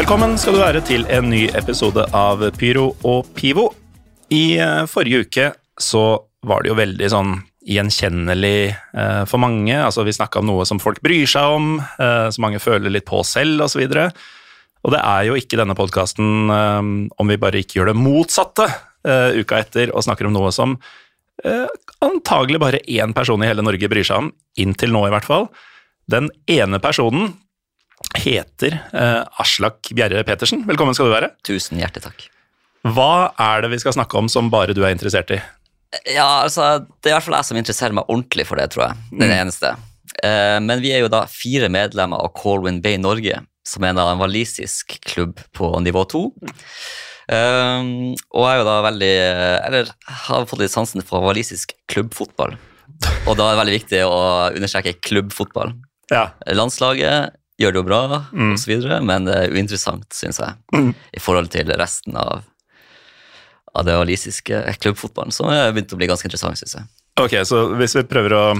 Velkommen skal du være til en ny episode av Pyro og Pivo. I forrige uke så var det jo veldig sånn gjenkjennelig for mange. Altså vi snakket om noe som folk bryr seg om, som mange føler litt på selv og så videre. Og det er jo ikke denne podcasten om vi bare ikke gjør det motsatte uka etter og snakker om noe som antagelig bare én person i hele Norge bryr seg om, inntil nå i hvert fall. Den ene personen heter Aslak Bjerre Petersen. Velkommen skal du være. Tusen hjertelig takk. Hva er det vi skal snakke om som bare du er interessert i? Ja, altså, det er i hvert fall jeg som interesserer meg ordentlig for det, tror jeg. Det er det eneste. Men vi er jo da 4 medlemmer av Colwyn Bay Norge, som er en walisisk klubb på nivå 2. Og jeg er jo da har fått litt sansen for walisisk klubbfotball. Og da er det veldig viktig å understreke klubbfotball. Ja. Landslaget gjør det jo bra, og så videre, men det er uinteressant, synes jeg, i forhold til resten av det walisiske klubbfotballen, som er begynt å bli ganske interessant, synes jeg. Ok, så hvis vi prøver å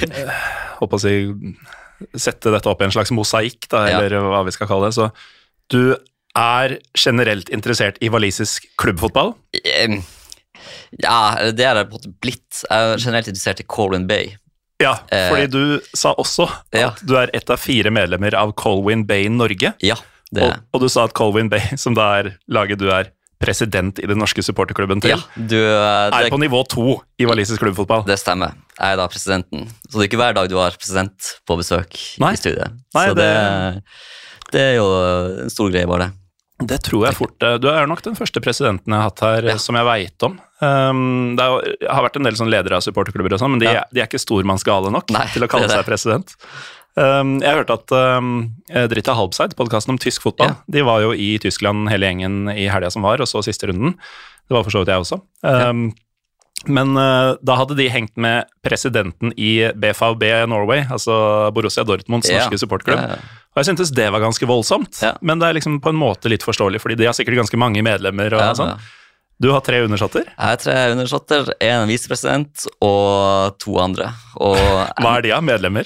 sette dette opp i en slags mosaikk, da, eller hva vi skal kalle det, så du er generelt interessert i walisisk klubbfotball? Ja, det er jeg på en måte blitt. Jeg er generelt interessert i Colwyn Bay. Ja, fordi du sa også at du er et av 4 medlemmer av Colwyn Bay Norge. Ja, det er. Og du sa at Colwyn Bay, som da er laget du er president i den norske supporterklubben til, er på nivå 2 i walisisk klubbfotball. Det stemmer. Jeg er da presidenten. Så det er ikke hver dag du har president på besøk i studiet. Nei, så det er jo en stor greie bare det. Det tror jeg fort. Du er nok den første presidenten jeg har hatt her, som jeg vet om. Det har vært en del sånn ledere av supporterklubber og sånn, men de er ikke stormannsgale nok til å kalle seg president. Jeg hørte at Dritta Halbseid, podcasten om tysk fotball, de var jo i Tyskland hele gjengen i helgen som var, og så siste runden. Det var for så vidt jeg også. Men da hadde de hengt med presidenten i BVB Norway, altså Borussia Dortmunds norske supportklubb. Og jeg syntes det var ganske voldsomt, men det er liksom på en måte litt forståelig, fordi de har sikkert ganske mange medlemmer og sånn. Du har 3 undersåtter? Jeg har 3 undersåtter, en visepresident og 2 andre. Og hva er de av medlemmer?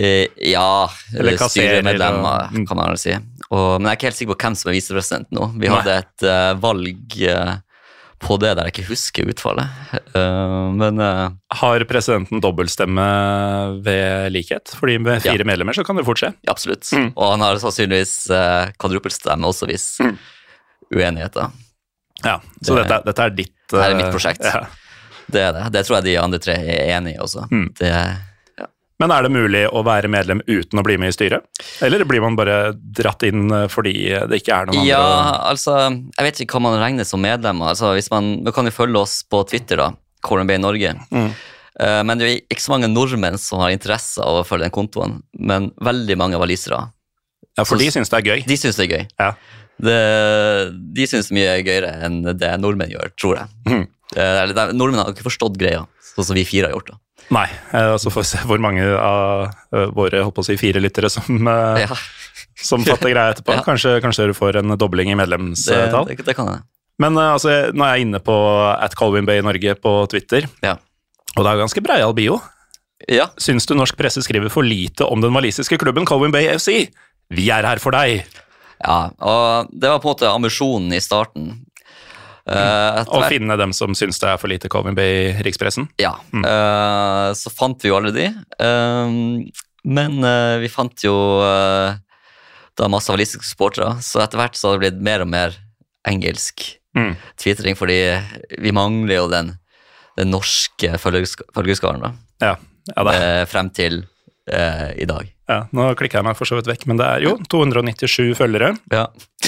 Eller styremedlemmer, kan man vel si. Men jeg er ikke helt sikker på hvem som er visepresident nå. Vi hadde et valg på det der jeg ikke husker utfallet. Men har presidenten dobbeltstemme ved likhet? Fordi med 4 medlemmer så kan det fort skje. Ja, absolutt. Og han har sannsynligvis kvadruppelstemme også hvis uenigheter. Ja, så dette er ditt... Dette er mitt prosjekt. Ja. Det er det. Det tror jeg de andre 3 er enige også. Men er det mulig å være medlem uten å bli med i styret? Eller blir man bare dratt inn fordi det ikke er noen andre? Ja, altså, jeg vet ikke hva man regner som medlem. Altså, man kan jo følge oss på Twitter da, Colwyn Bay Norge. Men det er ikke så mange nordmenn som har interesse av å følge den kontoen, men veldig mange walisere. Ja, for de synes det er gøy. De synes det er gøy. Ja. De synes det er mye gøyere enn det nordmenn gjør, tror jeg. Nordmenn har ikke forstått greia, sånn som vi 4 har gjort da. Nei, så får vi se hvor mange av våre, holdt på å si, 4 lyttere som fatter greia etterpå. Kanskje du får en dobling i medlemstall. Det kan jeg. Men altså, nå er jeg inne på @Colwyn Bay Norge på Twitter, og det er ganske breial bio. Ja. Syns du norsk presse skriver for lite om den walisiske klubben Colwyn Bay FC? Vi er her for deg! Ja, og det var på en måte ambisjonen i starten. Å finne dem som syns det er for lite Colwyn Bay rikspressen? Ja, så fant vi jo alle de. Men vi fant jo da masse walisiske supportere, så etter hvert så har det blitt mer og mer engelsk twittering, fordi vi mangler jo den norske følgerskaren da. Frem til i dag. Ja, nå klikker jeg meg for så vidt vekk, men det er jo 297 følgere. Ja.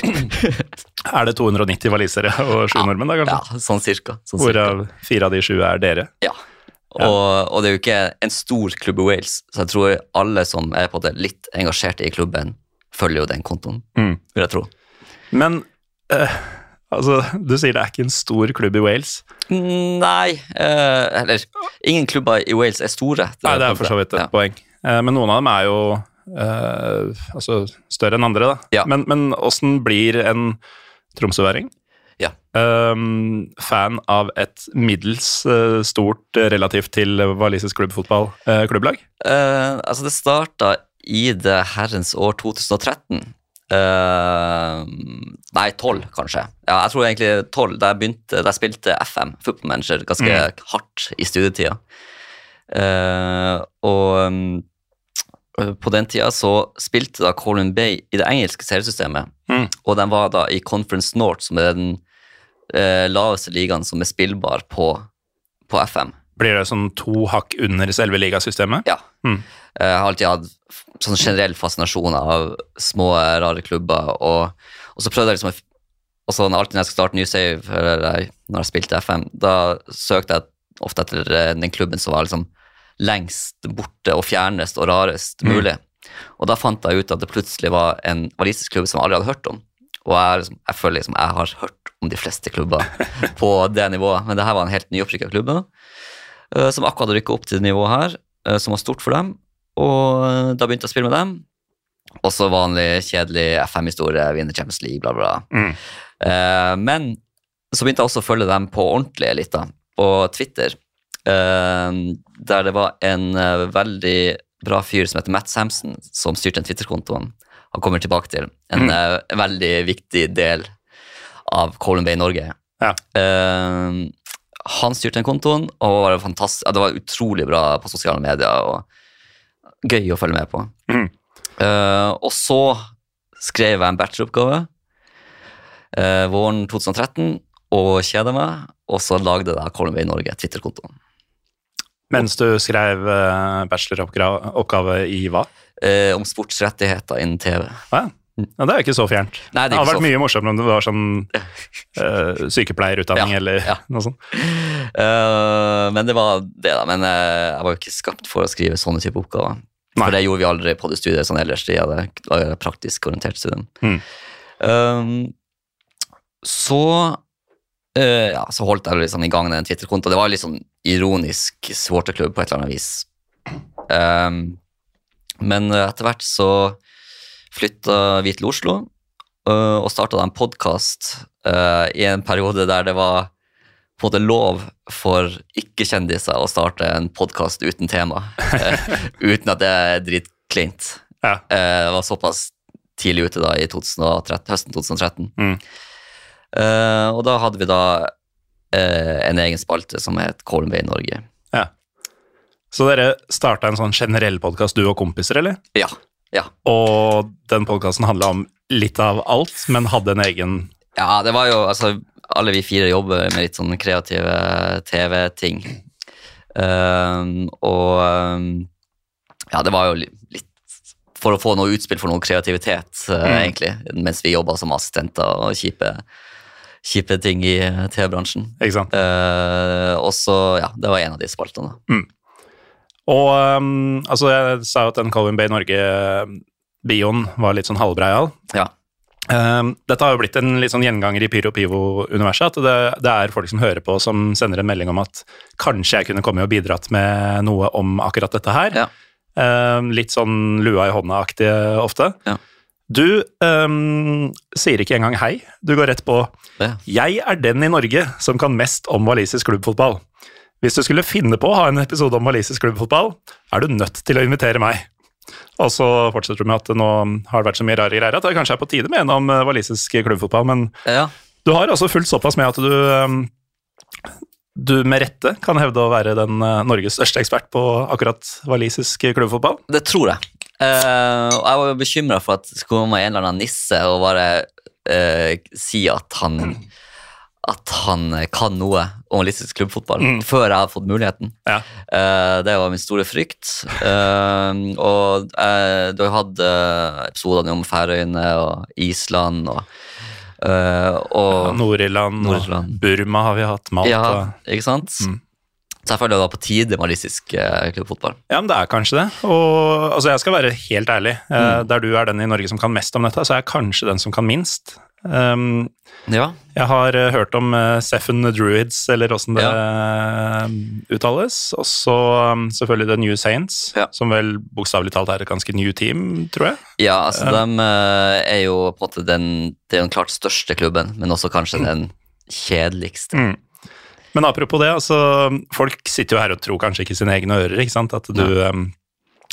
Er det 290 walisere og 7 nordmenn da, kanskje? Ja, sånn cirka. Hvorav 4 av de 7 er dere? Ja, og det er jo ikke en stor klubb i Wales, så jeg tror alle som er på det litt engasjerte i klubben følger jo den kontoen, vil jeg tro. Men, altså, du sier det er ikke en stor klubb i Wales? Nei, eller ingen klubber i Wales er store. Nei, det er for så vidt et poeng. Men noen av dem er jo altså større enn andre da. Ja. Men hvordan blir en tromsøværing? Ja. Fan av et middels stort relativt til walisisk klubblag? Altså det startet i det herrens år 2013. Nei, 12 kanskje. Ja, jeg tror egentlig 12, da jeg spilte FM, Football Manager, ganske hardt i studietida. Og på den tida så spilte da Colwyn Bay i det engelske seriesystemet, og den var da i Conference North, som den laveste ligaen som spillbar på FM. Blir det sånn 2 hakk under selve ligasystemet? Ja. Jeg har alltid hatt sånn generell fascinasjon av små, rare klubber, og så prøvde jeg liksom, og så alltid når jeg skal starte New Save, eller når jeg spilte FM, da søkte jeg ofte etter den klubben som var liksom lengst borte og fjernest og rarest mulig. Og da fant jeg ut at det plutselig var en walisisk klubb som jeg aldri hadde hørt om. Og jeg føler liksom jeg har hørt om de fleste klubber på det nivået, men det her var en helt nyopprykket klubb som akkurat hadde rykket opp til det nivået her, som var stort for dem, og da begynte jeg å spille med dem, og så vanlig, kjedelig FM-historie, vinner Champions League, bla bla. Men så begynte jeg også å følge dem på ordentlig litt da, på Twitter, der det var en veldig bra fyr som heter Matt Sampson, som styrte en Twitter-kontoen. Han kommer tilbake til en veldig viktig del av Colwyn Bay Norge. Ja. Han styrte den kontoen, og var fantastisk. Det var utrolig bra på sosiale medier, og gøy å følge med på. Og så skrev jeg en bacheloroppgave våren 2013, og kjedet meg, og så lagde jeg Colwyn Bay Norge, Twitter-kontoen. Mens du skrev bacheloroppgave i hva? Om sportsrettigheter innen TV. Ja, det er ikke så fjernt. Nei, det har vært mye morsomt om det var sånn sykepleierutdanning eller noe sånt. Men det var det da, men jeg var jo ikke skapt for å skrive sånne type oppgaver. Nei. For det gjorde vi aldri på det studiet sånn ellers, det var praktisk orientert student. Så holdt jeg liksom i gang den Twitter-konto. Det var litt sånn ironisk supporterklubb på et eller annet vis. Men etter hvert så flyttet vi til Oslo og startet en podcast i en periode der det var på en måte lov for ikke-kjendiser å starte en podcast uten tema, uten at det er dritkleint. Ja. Det var såpass tidlig ute da i høsten 2013. Og da hadde vi da en egen spalte som het Colwyn Bay Norge. Ja. Så dere startet en sånn generell podcast, du og kompiser, eller? Ja. Og den podcasten handlet om litt av alt, men hadde en egen... Ja, det var jo, altså, alle vi 4 jobber med litt sånn kreative TV-ting. Det var jo litt for å få noe utspill for noe kreativitet, egentlig, mens vi jobbet som assistenter og kjipe ting i TV-bransjen. Ikke sant? Og så, det var en av de spaltene. Og altså, jeg sa jo at den Colwyn Bay Norge-bioen var litt sånn halvbreial. Ja. Dette har jo blitt en litt sånn gjenganger i Pyro Pivo-universet, at det er folk som hører på, som sender en melding om at kanskje jeg kunne komme og bidratt med noe om akkurat dette her. Ja. Litt sånn lua i hånda-aktig ofte. Ja. Du sier ikke engang hei, du går rett på jeg er den i Norge som kan mest om walisisk klubbfotball. Hvis du skulle finne på å ha en episode om walisisk klubbfotball, er du nødt til å invitere meg. Og så fortsetter du med at nå har det vært så mye rare greier at det kanskje er på tide med en om walisisk klubbfotball, men du har altså fulgt såpass med at du med rette kan hevde å være den Norges største ekspert på akkurat walisisk klubbfotball. Det tror jeg. Jeg var jo bekymret for at det skulle komme en eller annen nisse og bare si at han kan noe om walisisk klubbfotball før jeg hadde fått muligheten. Ja. Det var min store frykt. Og du har hatt episoderne om Færøyene og Island og Nord-Irland, Burma har vi hatt, Malta. Ja, ikke sant? Så jeg føler det var på tide med walisisk klubbfotball. Ja, men det er kanskje det. Og altså, jeg skal være helt ærlig. Der du er den i Norge som kan mest om dette, så er jeg kanskje den som kan minst. Jeg har hørt om Seven Druids, eller hvordan det uttales, og så selvfølgelig The New Saints, som vel bokstavelig talt er et ganske new team, tror jeg. Ja, altså de er jo på en måte det er den klart største klubben, men også kanskje den kjedeligste. Men apropos det, altså, folk sitter jo her og tror kanskje ikke sine egne ører, ikke sant? At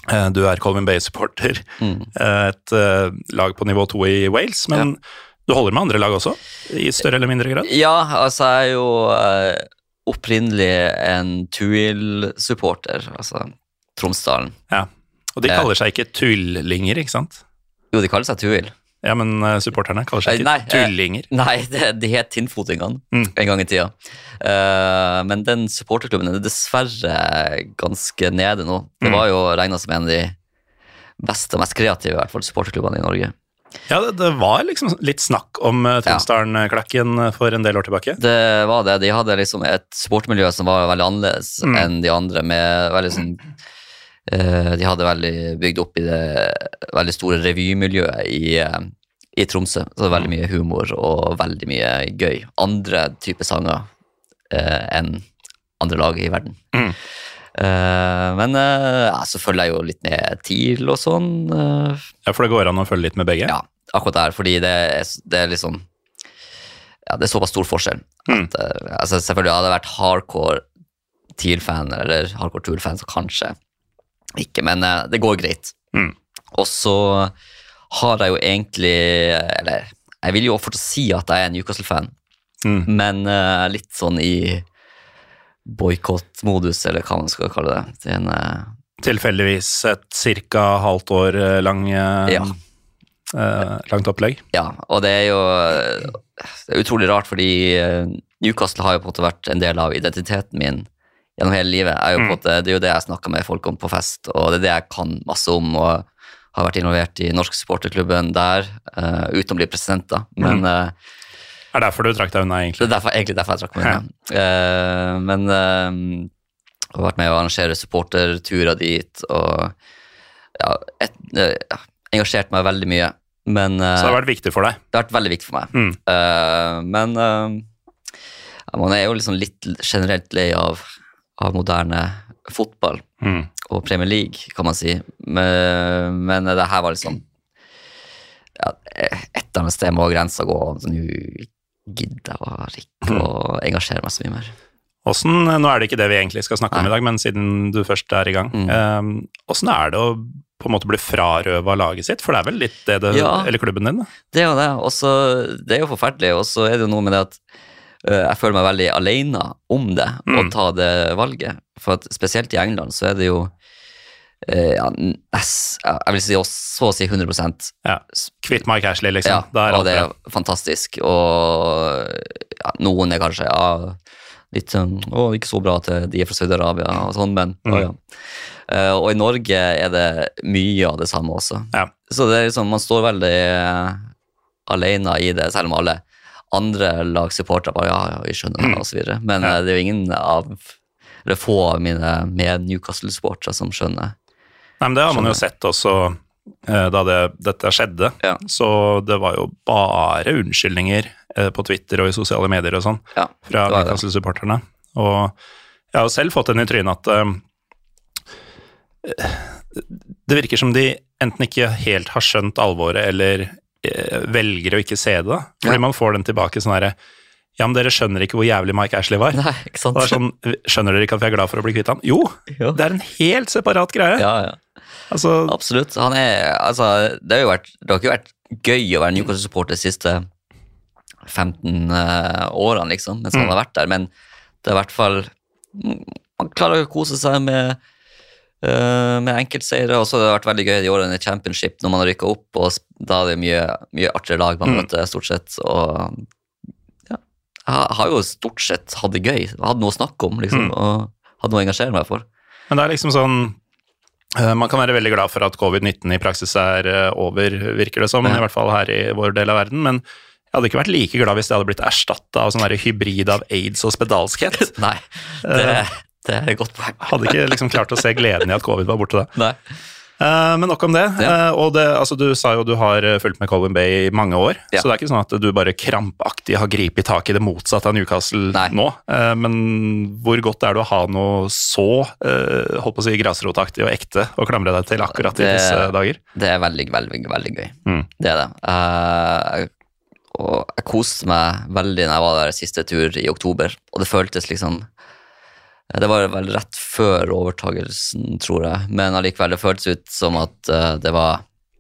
Du er Colwyn Bay-supporter, et lag på nivå 2 i Wales, men du holder med andre lag også, i større eller mindre grad? Ja, altså jeg er jo opprinnelig en Tuil-supporter, altså Tromsdalen. Ja, og de kaller seg ikke tullinger, ikke sant? Jo, de kaller seg Tuil. Ja, men supporterne kaller seg ikke tullinger. Nei, de het Tinnfotingene en gang i tida. Men den supporterklubben er dessverre ganske nede nå. Det var jo regnet som en av de beste og mest kreative i hvert fall supporterklubbene i Norge. Ja, det var liksom litt snakk om Tromsdalen-klakken for en del år tilbake. Det var det. De hadde liksom et supportmiljø som var veldig annerledes enn de andre, med veldig sånn de hadde veldig bygd opp i det veldig store revymiljøet i Tromsø. Så det var veldig mye humor og veldig mye gøy. Andre typer sanger enn andre lag i verden. Men så følger jeg jo litt med TIL og sånn. Ja, for det går an å følge litt med begge? Ja, akkurat der, fordi det er liksom det er såpass stor forskjell. At, altså, selvfølgelig hadde jeg vært hardcore TIL-fan eller hardcore Tuil-fan, så kanskje ikke, men det går greit. Og så har jeg jo egentlig, eller jeg vil jo fortsatt si at jeg er en Newcastle-fan, men litt sånn i boykott-modus, eller hva man skal kalle det. Det er tilfeldigvis et cirka halvt år langt opplegg. Ja, og det er jo utrolig rart, fordi Newcastle har jo på en måte vært en del av identiteten min gjennom hele livet. Det er jo det jeg snakker med folk om på fest, og det er det jeg kan masse om, og har vært involvert i norsk supporterklubben der, uten å bli president da. Men, er derfor du trakk deg unna, egentlig? Det er egentlig derfor jeg trakk meg unna. Men jeg har vært med å arrangere supporterturer dit, og engasjert meg veldig mye. Men, så det har vært viktig for deg? Det har vært veldig viktig for meg. Men man er jo liksom litt generelt lei av moderne fotball og Premier League, kan man si. Men det her var liksom et eller annet sted må grensa gå, så nå gidder jeg å engasjere meg så mye mer. Nå er det ikke det vi egentlig skal snakke om i dag, men siden du først er i gang, hvordan er det å på en måte bli frarøvet laget sitt? For det er vel litt det, eller klubben din? Da? Det er jo det, også, det er jo forferdelig, og så er det jo noe med det at jeg føler meg veldig alene om det, å ta det valget. For at spesielt i England så er det jo, jeg vil si så å si 100%. Ja, kvitt Mike Ashley, liksom. Ja, og det er fantastisk. Og noen er kanskje, litt sånn, ikke så bra at de er fra Saudi-Arabia og sånn, men og i Norge er det mye av det samme også. Ja. Så det er liksom, man står veldig alene i det, selv om alle andre lagsupportere bare, vi skjønner det, og så videre. Men det er jo ingen eller få av mine med Newcastle-supportere som skjønner. Nei, men det har man jo sett også da dette skjedde. Ja. Så det var jo bare unnskyldninger på Twitter og i sosiale medier og sånn, fra Newcastle-supporterne. Og jeg har jo selv fått den i trynet at det virker som de enten ikke helt har skjønt alvoret, eller velger å ikke se det, fordi man får den tilbake sånn her, ja, men dere skjønner ikke hvor jævlig Mike Ashley var. Nei, ikke sant? Og det er sånn, skjønner dere ikke at vi er glad for å bli kvitt han? Jo, det er en helt separat greie. Ja. Altså, absolutt. Han det har ikke vært gøy å være Newcastle-supporter de siste 15 årene, liksom, mens han har vært der, men det er i hvert fall, man klarer å kose seg med enkeltseire, og så har det vært veldig gøy de årene i Championship når man har rykket opp, og da er det mye artigere lag man møter stort sett, og jeg har jo stort sett hatt det gøy, hadde noe å snakke om liksom, og hadde noe å engasjere meg for. Men det er liksom sånn, man kan være veldig glad for at covid-19 i praksis er over, virker det som, i hvert fall her i vår del av verden, men jeg hadde ikke vært like glad hvis det hadde blitt erstattet av sånn der hybrid av AIDS og spedalskhet. Nei, det er et godt poeng. Hadde ikke liksom klart å se gleden i at covid var borte da. Nei. Men nok om det. Og altså, du sa jo du har fulgt med Colwyn Bay i mange år, så det er ikke sånn at du bare krampaktig har gripet tak i det motsatte av Newcastle nå. Men hvor godt er det å ha noe så, holdt på å si, grasrotaktig og ekte å klamre deg til akkurat i disse dager? Det er veldig, veldig, veldig gøy. Det er det. Og jeg koste meg veldig når jeg var der siste tur i oktober, og det føltes liksom Det var vel rett før overtagelsen, tror jeg, men allikevel det føltes ut som at det var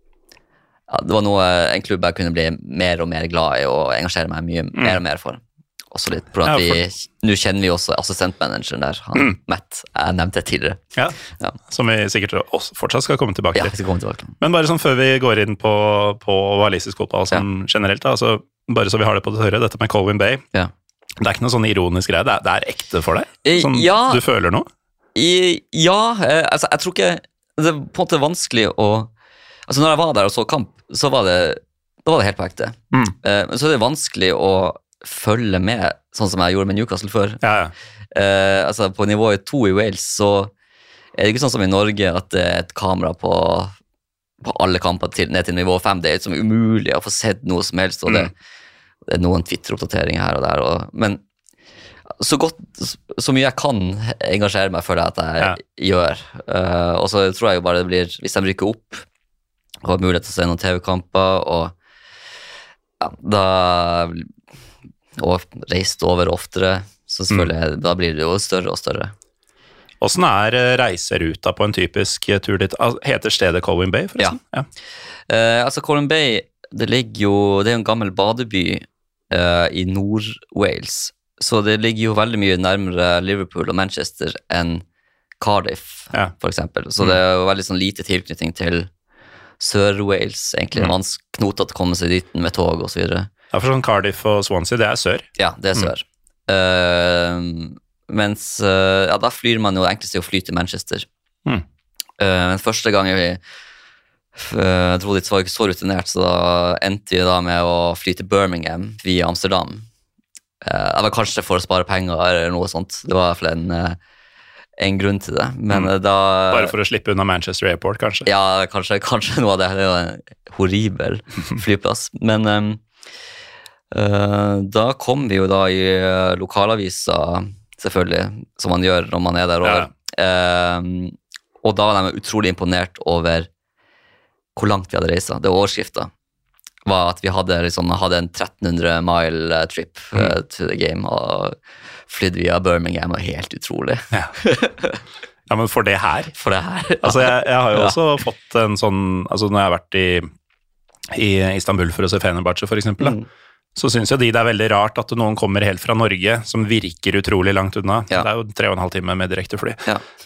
en klubb jeg kunne bli mer og mer glad i og engasjere meg mye mer og mer for. Også litt på at nå kjenner vi også assistentmanageren der, han Matt, jeg nevnte tidligere. Ja, som vi sikkert også fortsatt skal komme tilbake til. Ja, vi skal komme tilbake. Men bare sånn før vi går inn på walisisk fotball sånn generelt, da, altså, bare så vi har det på det tørre, dette med Colwyn Bay, det er ikke noe sånn ironisk greie, det er ekte for deg? Sånn, du føler noe? Altså, jeg tror ikke, det er på en måte vanskelig å, altså når jeg var der og så kamp, da var det helt på ekte. Men så er det vanskelig å følge med, sånn som jeg gjorde med Newcastle før. Altså på nivået 2 i Wales, så er det ikke sånn som i Norge at det er et kamera på alle kamper ned til nivå 5. Det er liksom umulig å få sett noe som helst, og det er noen Twitter-oppdateringer her og der. Men så mye jeg kan engasjere meg for det at jeg gjør. Og så tror jeg jo bare det blir, hvis de rykker opp, og har mulighet til å se noen TV-kamper, og reist over oftere, så selvfølgelig, da blir det jo større og større. Hvordan reiseruta på en typisk tur dit? Heter stedet Colwyn Bay, forresten? Ja. Altså Colwyn Bay, det er en gammel badeby i Nord-Wales, så det ligger jo veldig mye nærmere Liverpool og Manchester enn Cardiff, for eksempel. Så det er jo veldig sånn lite tilknytning til Sør-Wales, egentlig. Det er knotete å komme seg dit med tog og så videre. Ja, for sånn Cardiff og Swansea, det er sør. Ja, det er sør. Mens, da flyr man jo, det enkleste er å fly til Manchester. Men første gang jeg dro dit, så var jeg ikke så rutinert, så da endte vi da med å fly til Birmingham via Amsterdam. Det var kanskje for å spare penger eller noe sånt. Det var i hvert fall en grunn til det. Men bare for å slippe unna Manchester Airport, kanskje? Ja, kanskje noe av det. Det er jo en horribel flyplass. Men da kom vi jo da i lokalaviser, selvfølgelig, som man gjør når man er der over. Og da var de utrolig imponert over hvor langt vi hadde reist. Det overskriften var at vi hadde en 1300 mile trip to the game, og flydde via Birmingham, og helt utrolig. Ja, men for det her? For det her. Altså, jeg har jo også fått en sånn, altså når jeg har vært i Istanbul for å se Fenerbahçe, for eksempel, så synes jeg det er veldig rart at noen kommer helt fra Norge, som virker utrolig langt unna. Det er jo 3,5 timer med direkte fly.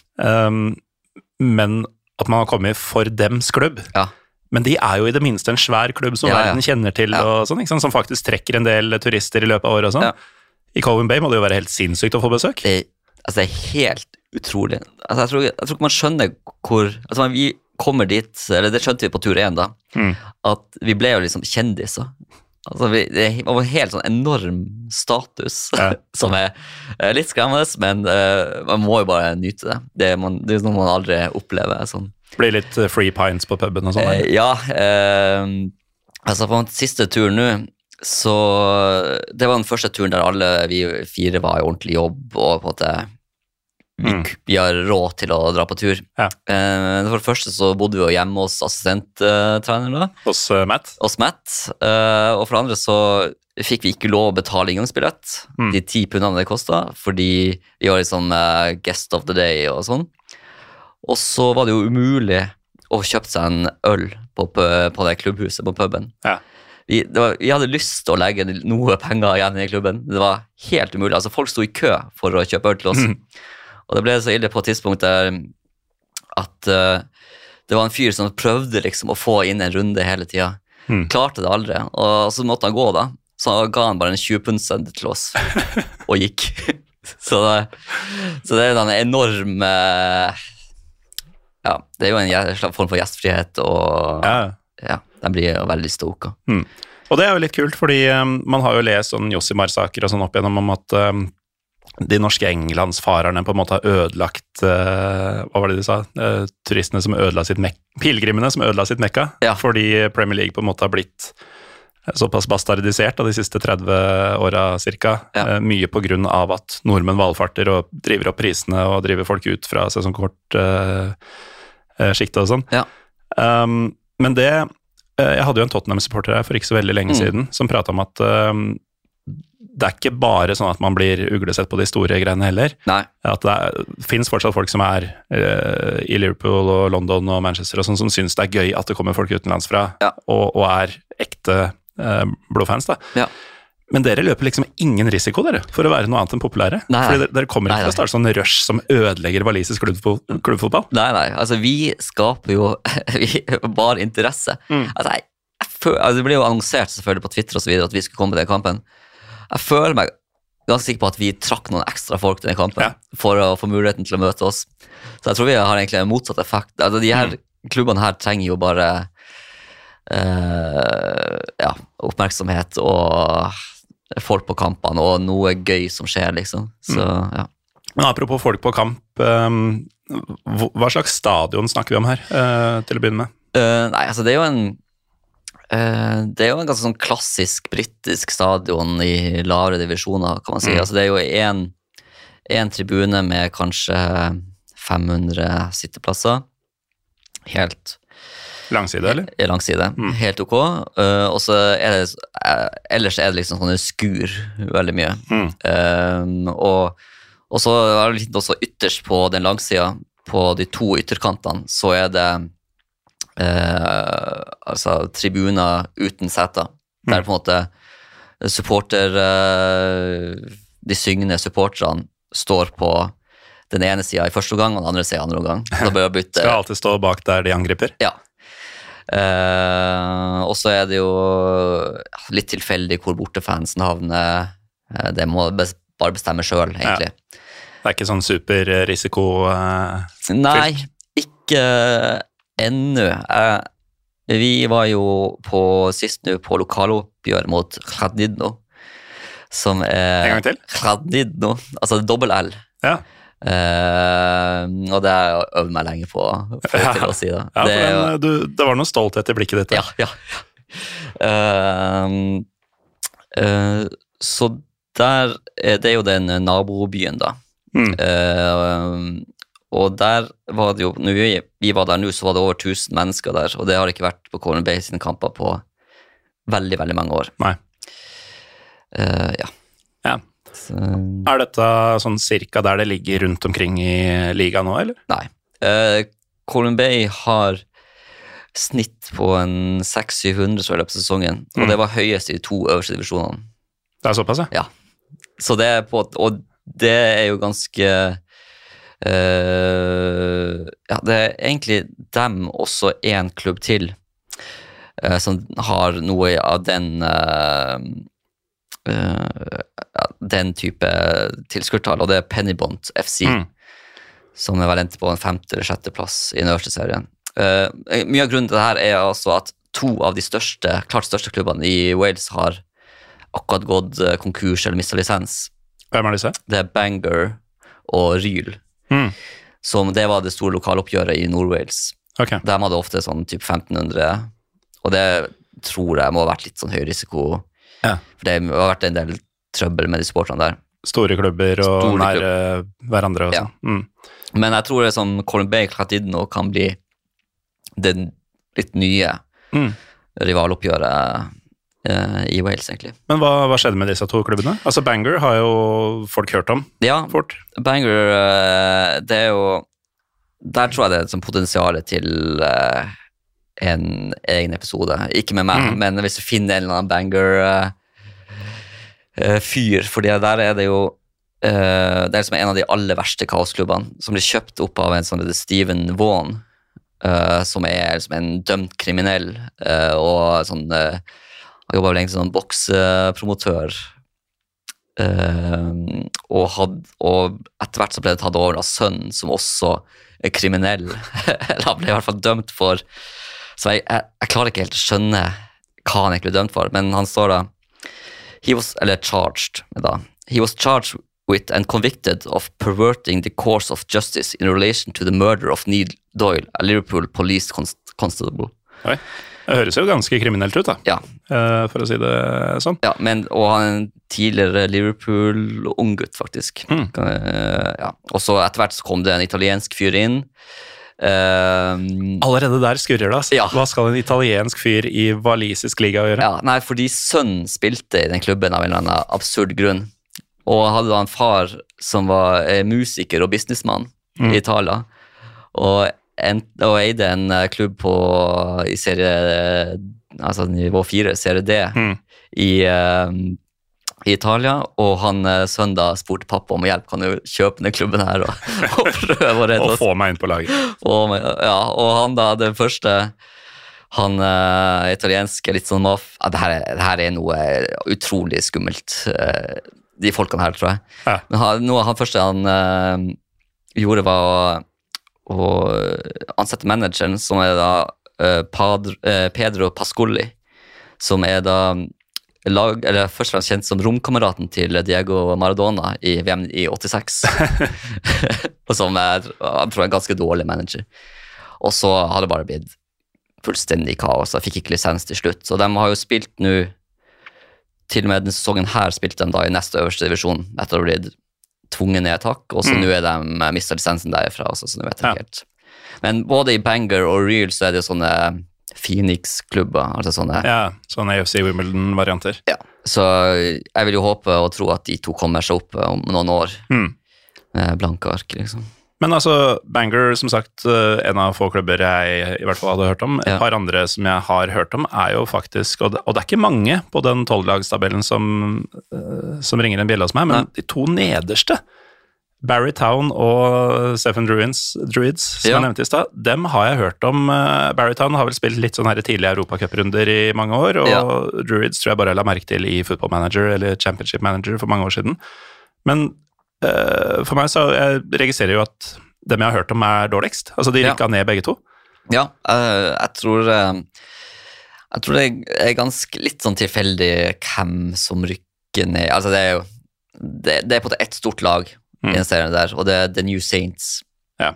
Men at man har kommet for dems klubb. Men de er jo i det minste en svær klubb som verden kjenner til, og sånn, ikke sant? Som faktisk trekker en del turister i løpet av året og sånn. I Colwyn Bay må det jo være helt sinnssykt å få besøk. Det er helt utrolig. Altså, jeg tror ikke man skjønner hvor, altså vi kommer dit, eller det skjønte vi på tur 1 da, at vi ble jo liksom kjendiser. Altså, det var helt sånn enorm status, som er litt skremmende, men man må jo bare nyte det. Det er noe man aldri opplever. Sånn. Blir litt free pints på puben og sånn? Altså på den siste turen nå, så det var den første turen der alle vi 4 var i ordentlig jobb, og på en måte vi har råd til å dra på tur. For det første så bodde vi jo hjemme hos assistenttreneren da. Hos Matt. Og for det andre så fikk vi ikke lov å betale inngangsbillett, de 10 pundene det kostet, fordi vi var liksom guest of the day og sånn. Og så var det jo umulig å kjøpe seg en øl på det klubbhuset, på puben. Vi hadde lyst til å legge noe penger igjen i klubben. Det var helt umulig. Altså, folk sto i kø for å kjøpe øl til oss. Og det ble så ille på et tidspunkt der at det var en fyr som prøvde liksom å få inn en runde hele tiden. Klarte det aldri. Og så måtte han gå da. Så ga han bare en 20-pundseddel til oss og gikk. Så det er en enorm det er jo en slags form for gjestfrihet, og den blir jo veldig stoka. Og det er jo litt kult, fordi man har jo lest sånn Josimar-saker og sånn opp igjennom om at de norske englandsfarerne på en måte har ødelagt, hva var det de sa, turistene som ødela sitt pilgrimene som ødela sitt mekka, fordi Premier League på en måte har blitt såpass bastardisert av de siste 30 åra cirka, mye på grunn av at nordmenn valfarter og driver opp prisene og driver folk ut fra sesongkort skiktet og sånn. Men jeg hadde jo en Tottenham-supporter her for ikke så veldig lenge siden, som pratet om at det ikke bare sånn at man blir uglesett på de store greiene heller. Nei. At det finnes fortsatt folk som i Liverpool og London og Manchester og sånn, som synes det gøy at det kommer folk utenlandsfra, og ekte blodfans da. Ja. Men dere løper liksom ingen risiko for å være noe annet enn populære. Fordi dere kommer ikke til å starte sånn rush som ødelegger walisisk klubbfotball. Nei, altså vi skaper jo bare interesse. Altså, det ble jo annonsert selvfølgelig på Twitter og så videre at vi skulle komme til den kampen. Jeg føler meg ganske sikker på at vi trakk noen ekstra folk til den kampen for å få muligheten til å møte oss. Så jeg tror vi har egentlig en motsatt effekt. Altså de her klubbene her trenger jo bare oppmerksomhet og folk på kampene og noe gøy som skjer liksom. Så, ja. Men apropos folk på kamp, hva slags stadion snakker vi om her til å begynne med? Nei, altså det er jo en ganske sånn klassisk britisk stadion i lavere divisjoner, kan man si. Altså det er jo en tribune med kanskje 500 sitteplasser. Helt langside, eller? Langside, helt ok. Og så ellers er det liksom sånne skur veldig mye. Og så er det litt også ytterst på den langsida, på de to ytterkantene, så er det altså tribuner uten seter. Der på en måte de syngende supporterne står på den ene siden i første gang, og den andre siden i andre gang. Da bør jeg bytte. Skal alltid stå bak der de angriper? Ja. Og så er det jo litt tilfeldig hvor bortefansen havner. Det må bare bestemme selv, egentlig. Ja. Det er ikke sånn superrisiko? Nei, ikke ennå. Vi var jo sist nå på lokaloppgjør mot Kladnidno, som en gang til? Kladnidno, altså dobbel L. Ja. Og det har jeg øvd meg lenge på til å si det. Ja, det var noe stolthet i blikket ditt. Ja. Så der, det er jo den nabobyen da. Og der var det jo, når vi var der nå, så var det over 1000 mennesker der, og det har ikke vært på Colin Bay sine kamper på veldig, veldig mange år. Nei. Ja. Så. Er dette sånn cirka der det ligger rundt omkring i liga nå, eller? Nei. Colin Bay har snitt på en 600-700 så løpet sesongen, og det var høyest i de 2 øverste divisjonene. Det er såpass, ja? Ja. Så det er og det er jo ganske ja, det er egentlig dem også en klubb til som har noe av den type tilskuertall, og det er Pennybont FC, som vel endte på en 5. eller 6. plass i den øverste serien. Mye av grunnen til det her er altså at 2 av de klart største klubbene i Wales har akkurat gått konkurs eller mistet lisens. Hvem er disse? Det er Bangor og Ryl, som det var det store lokaloppgjøret i Nord-Wales. Okay. De hadde ofte sånn typ 1500, og det tror jeg må ha vært litt sånn høy risiko. Ja. For det har vært en del trøbbel med de supporterne der. Store klubber og nære hverandre også. Ja. Men jeg tror det som Colin Bay Kladnidno kan bli det litt nye rivaloppgjøret i Wales, egentlig. Men hva skjedde med disse 2 klubbene? Altså Bangor har jo folk hørt om. Ja, fort. Bangor, det er jo der tror jeg det er et potensial til en egen episode. Ikke med meg, men hvis du finner en eller annen Bangor fyr, for der er det jo det er liksom en av de aller verste kaosklubbene, som blir kjøpt opp av en sånn Stephen Vaughan, som er liksom en dømt kriminell, og sånn han jobbet vel egentlig som bokspromotør, og etter hvert så ble det tatt over av sønnen, som også er kriminell. Han ble i hvert fall dømt for, så jeg klarer ikke helt å skjønne hva han egentlig ble dømt for, men han står da, he was charged with and convicted of perverting the course of justice in relation to the murder of Neil Doyle, a Liverpool police constable. Oi. Det høres jo ganske kriminelt ut da, for å si det sånn. Ja, og han er en tidligere Liverpool-unggutt faktisk. Ja. Og så etter hvert så kom det en italiensk fyr inn, Allerede der skurrer det, altså. Ja. Hva skal en italiensk fyr i walisisk liga gjøre? Ja, nei, fordi sønnen spilte i den klubben av en eller annen absurd grunn. Og hadde da en far som var musiker og businessmann i Italia. Og eide en klubb i serie, altså nivå 4, serie D, i Italia, og han sønnen da spurte pappa om hjelp, kan du kjøpe den klubben her og prøve å redde oss. Og få meg inn på laget. Og han da, det første, han italienske, litt sånn det her er noe utrolig skummelt, de folkene her, tror jeg. Ja. Men noe han første han gjorde var å ansette manageren, som da Pedro Pascoli, som da først og fremst kjent som romkameraten til Diego Maradona i VM i 86. Og som han tror en ganske dårlig manager. Og så har det bare blitt fullstendig kaos. Jeg fikk ikke lisens til slutt. Så de har jo spilt nå, til og med denne sesongen her spilte de da i neste øverste divisjon, etter å ha blitt tvunget ned takk, og så nå de mistet lisensen derfra, så nå vet jeg helt. Men både i Bangor og Real så det jo sånne Phoenix-klubber, altså sånne... Ja, sånne AFC Wimbledon-varianter. Ja, så jeg vil jo håpe og tro at de to kommer seg opp om noen år. Blanke ark, liksom. Men altså, Bangor, som sagt, en av få klubber jeg i hvert fall hadde hørt om. Et par andre som jeg har hørt om jo faktisk, og det er ikke mange på den 12-lagstabellen som ringer en bjelle hos meg, men de to nederste, Barry Town og Seven Druids, som jeg nevnte i sted, dem har jeg hørt om. Barry Town har vel spilt litt sånn her tidlige Europacup-runder i mange år, og Druids tror jeg bare la merke til i Football Manager eller Championship Manager for mange år siden. Men for meg så jeg registrerer jo at dem jeg har hørt om dårligst. Altså de rykket ned begge to. Ja, jeg tror det er ganske litt sånn tilfeldig hvem som rykker ned. Altså det er jo det er på et stort lag i den serien der, og det er The New Saints. Ja.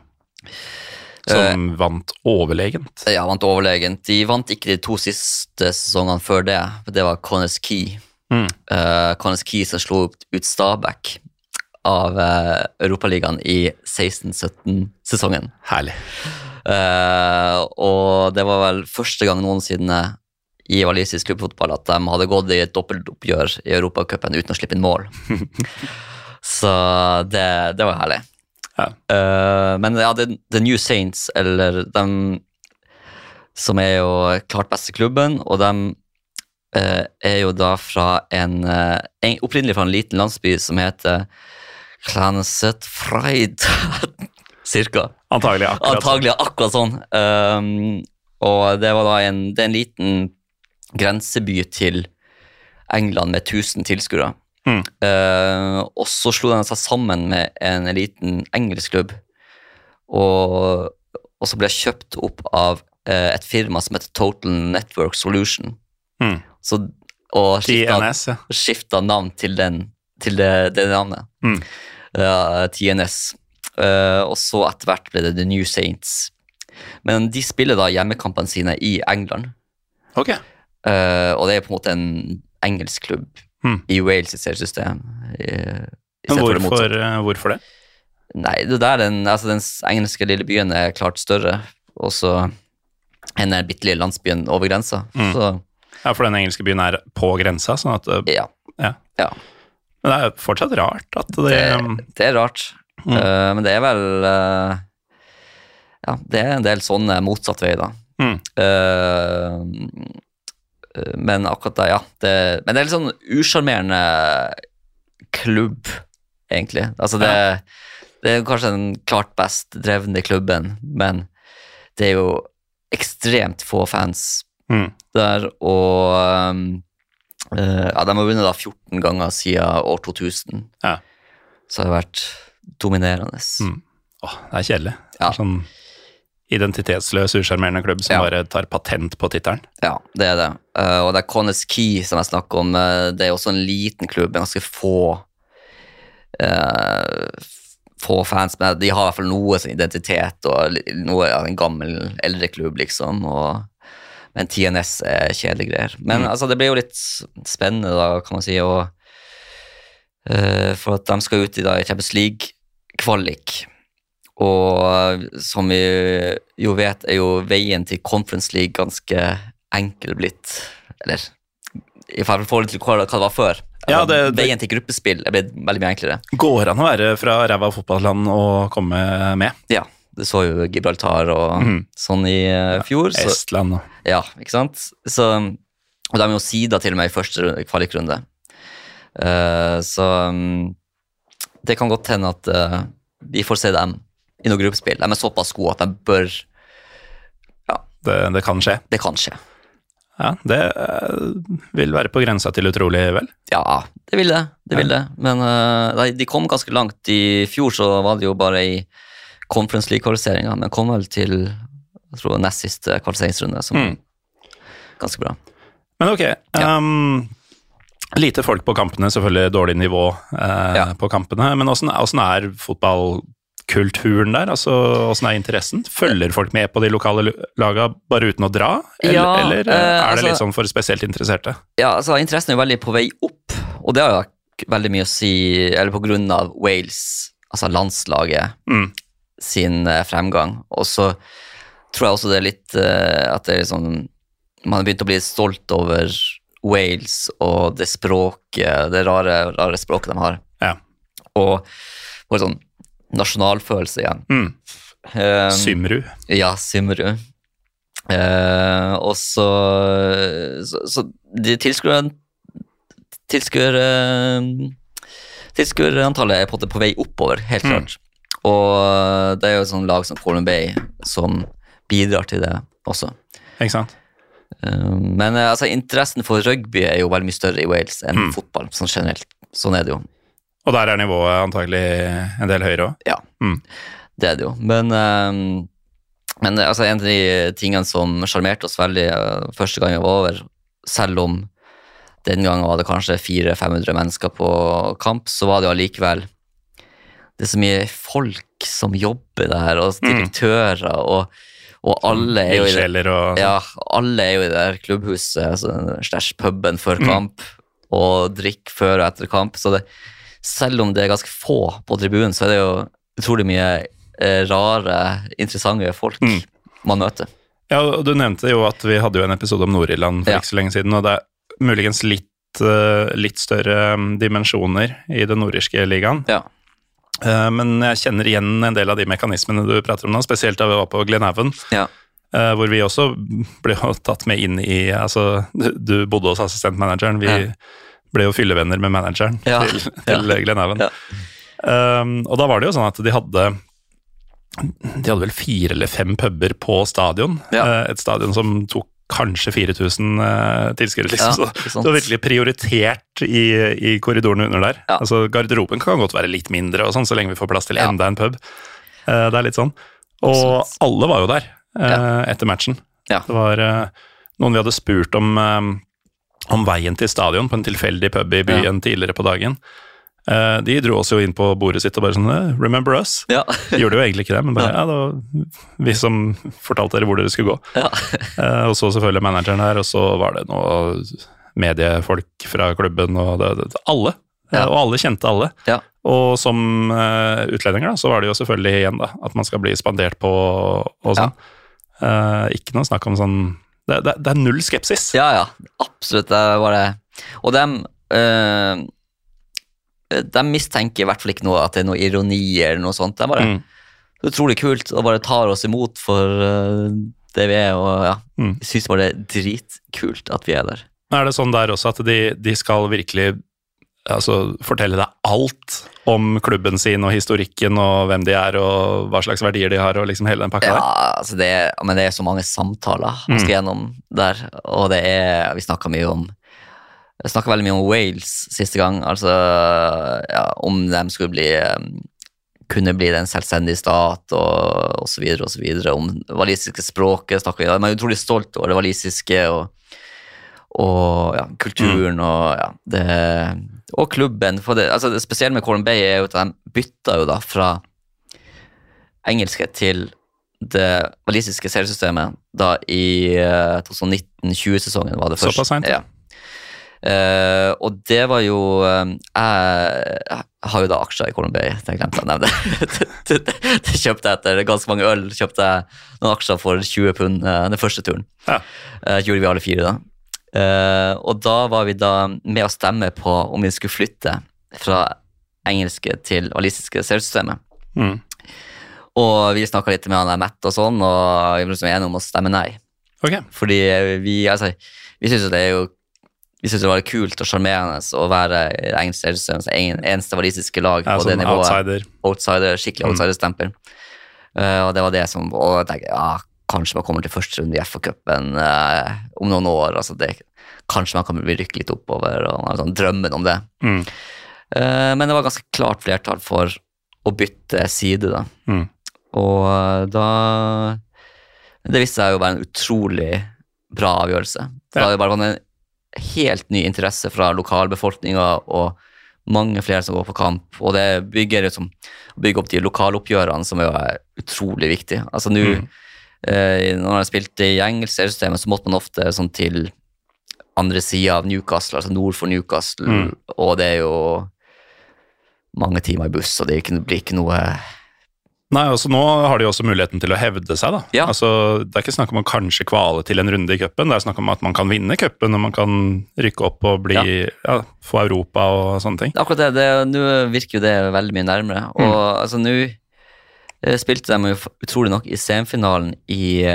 Som vant overlegent. Ja, vant overlegent. De vant ikke de 2 siste sesongene før det. Det var Connah's Quay. Connah's Quay som slo ut Stabæk av Europaligaen i 16-17-sesongen. Herlig. Og det var vel første gang noensinne i walisisk klubbfotball at de hadde gått i et dobbeltoppgjør i Europacupen uten å slippe inn mål. Så det var herlig. Ja. Men ja, The New Saints, eller de som jo klart beste klubben, og de jo da fra opprinnelig fra en liten landsby som heter Clanset Freid, cirka. Antagelig akkurat sånn. Og det var da det er en liten grenseby til England med 1000 tilskuere. Og så slo de seg sammen med en liten engelsk klubb, og så ble jeg kjøpt opp av et firma som heter Total Network Solution. Og skifta navn til det navnet. TNS. Og så etter hvert ble det The New Saints. Men de spiller da hjemmekampene sine i England. Ok. Og det på en måte en engelsk klubb i Wales i seriesystem. Men hvorfor det? Nei, den engelske lille byen klart større, og så enn den bittelille landsbyen over grensa. Ja, for den engelske byen på grensa, sånn at... Ja. Men det fortsatt rart at det rart. Men det vel... ja, det en del sånne motsatt vei, da. Men akkurat da, ja. Men det litt sånn usjarmerende klubb, egentlig. Altså, det kanskje den klart best drevne klubben, men det jo ekstremt få fans der, og de har vunnet da 14 ganger siden år 2000. Ja. Så har det vært dominerende. Det kjedelig. Ja. Sånn identitetsløs, usjarmerende klubb som bare tar patent på tittelen. Ja, det det. Og det Connah's Quay som jeg snakker om, det også en liten klubb, en ganske få fans, men de har i hvert fall noe sånn identitet, og noe av en gammel, eldre klubb, liksom, men TNS kjedelige greier. Men altså, det blir jo litt spennende, da, kan man si, for at de skal ut i Champions League-kvalik, Og som vi jo vet, jo veien til Conference League ganske enkel blitt, eller i forhold til hva det var før. Ja, veien til gruppespill er blitt veldig mye enklere. Går an å være fra ræva fotballland og komme med? Ja, det så jo Gibraltar og sånn i fjor. Ja, Estland. Ja, ikke sant? Så, og de er jo sida til og med i første kvalikrunde. Så det kan godt hende at vi får se dem i noe gruppespill. De er såpass gode at de bør... Ja. Det kan skje? Det kan skje. Ja, det vil være på grensa til utrolig, vel? Ja, det vil det. Men de kom ganske langt. I fjor så var det jo bare i Conference League-kvalifiseringen, men kom vel til, jeg tror, nest siste kvalifiseringsrunde, som ganske bra. Men ok, lite folk på kampene, selvfølgelig dårlig nivå på kampene, men hvordan er fotballkulturen der? Altså, hvordan er interessen? Følger folk med på de lokale lagene bare uten å dra? Eller er det litt sånn for spesielt interesserte? Ja, altså interessen er jo veldig på vei opp, og det har jo veldig mye å si, eller på grunn av Wales, altså landslaget, sin fremgang. Og så tror jeg også det er litt at det er sånn, man har begynt å bli stolt over Wales og det språket, det rare språket de har. Ja. Og sånn nasjonalfølelse igjen. Symru. Ja, Symru. Og så de tilskuerantallet er på vei oppover, helt klart. Og det er jo et sånt lag som Colin Bay som bidrar til det også. Ikke sant? Men altså, interessen for rugby er jo veldig mye større i Wales enn fotball, sånn generelt. Sånn er det jo. Og der er nivået antagelig en del høyere også? Ja, det er det jo. Men altså, en av de tingene som charmerte oss veldig første gang jeg var over, selv om den gangen var det kanskje 400-500 mennesker på kamp, så var det jo allikevel det er så mye folk som jobber der, og direktører, og alle er jo i det, alle er jo i det der klubbhuset, altså, /puben før kamp, og drikk før og etter kamp, så selv om det er ganske få på tribunen, så er det jo utrolig mye rare, interessante folk man møter. Ja, og du nevnte jo at vi hadde jo en episode om Nord-Irland for ikke så lenge siden, og det er muligens litt større dimensjoner i den nordirske ligaen. Ja. Men jeg kjenner igjen en del av de mekanismene du prater om nå, spesielt da vi var på Glenavon, hvor vi også ble tatt med inn i, altså, du bodde hos assistentmanageren, vi ble jo fyllevenner med manageren til Glenavon. Og da var det jo sånn at de hadde vel 4 eller 5 puber på stadion, et stadion som tok kanskje 4000 tilskuere, liksom. Så det var virkelig prioritert i korridoren under der. Altså, garderoben kan godt være litt mindre og sånn, så lenge vi får plass til enda en pub. Det er litt sånn. Og alle var jo der etter matchen. Det var noen vi hadde spurt om veien til stadion på en tilfeldig pub i byen tidligere på dagen. De dro oss jo inn på bordet sitt og bare sånn, remember us? De gjorde jo egentlig ikke det, men bare, det var vi som fortalte dere hvor dere skulle gå. Og så selvfølgelig manageren her, og så var det noe mediefolk fra klubben, og alle. Og alle kjente alle. Og som utlendinger da, så var det jo selvfølgelig igjen da, at man skal bli spandert på og sånn. Ikke noe snakk om sånn, det er null skepsis. Ja, absolutt, det var det. Og de mistenker i hvert fall ikke noe at det er noe ironi eller noe sånt. Det er bare det er utrolig kult og bare tar oss imot for det vi er, og jeg synes bare det er dritkult at vi er der. Er det sånn der også at de skal virkelig fortelle deg alt om klubben sin og historikken og hvem de er og hva slags verdier de har og liksom hele den pakka der? Ja, altså men det er så mange samtaler man skal gjennom der, og vi snakker veldig mye om Wales siste gang, altså om de skulle kunne bli en selvstendig stat og så videre, om det walisiske språket snakker vi, man er utrolig stolt over det walisiske og kulturen og klubben, for altså det spesielle med Colin Bay er jo at de bytta jo da fra engelske til det walisiske seriesystemet da i 2019-20-sesongen var det først. Såpass sent? Ja. Og det var jo jeg har jo da aksjer i Colin Bay, det glemte jeg å nevne. Det kjøpte jeg etter ganske mange øl, kjøpte jeg noen aksjer for 20 pund den første turen. Ja. Gjorde vi alle 4 da. Og da var vi da med å stemme på om vi skulle flytte fra engelske til walisiske seriesystemet. Og vi snakket litt med han der Matt og sånn, og vi ble enige om å stemme nei. Okay. Fordi vi synes det er jo vi synes det var kult og charmerende å være engelsk seriøst, eneste walisiske lag på det nivået. Outsider, skikkelig outsider-stempel. Og det var det som, og jeg tenkte, kanskje man kommer til første runde i FA-cupen om noen år, altså kanskje man kan bli rykket litt oppover, og man har sånn drømmen om det. Men det var ganske klart flertall for å bytte side da. Og da, det viste seg jo å være en utrolig bra avgjørelse. Det var jo bare en helt ny interesse fra lokalbefolkningen og mange flere som går på kamp, og det bygger opp de lokaloppgjørene som er utrolig viktig. Altså nå, når jeg spilte i engelsk seriesystemet, så måtte man ofte sånn til andre siden av Newcastle, altså nord for Newcastle, og det er jo mange timer i buss, og det blir ikke noe... Nei, altså nå har de også muligheten til å hevde seg da. Ja. Altså, det er ikke snakk om å kanskje kvale til en runde i cupen, det er snakk om at man kan vinne cupen, og man kan rykke opp og få Europa og sånne ting. Akkurat nå virker jo det veldig mye nærmere, og altså nå spilte de jo utrolig nok i semifinalen i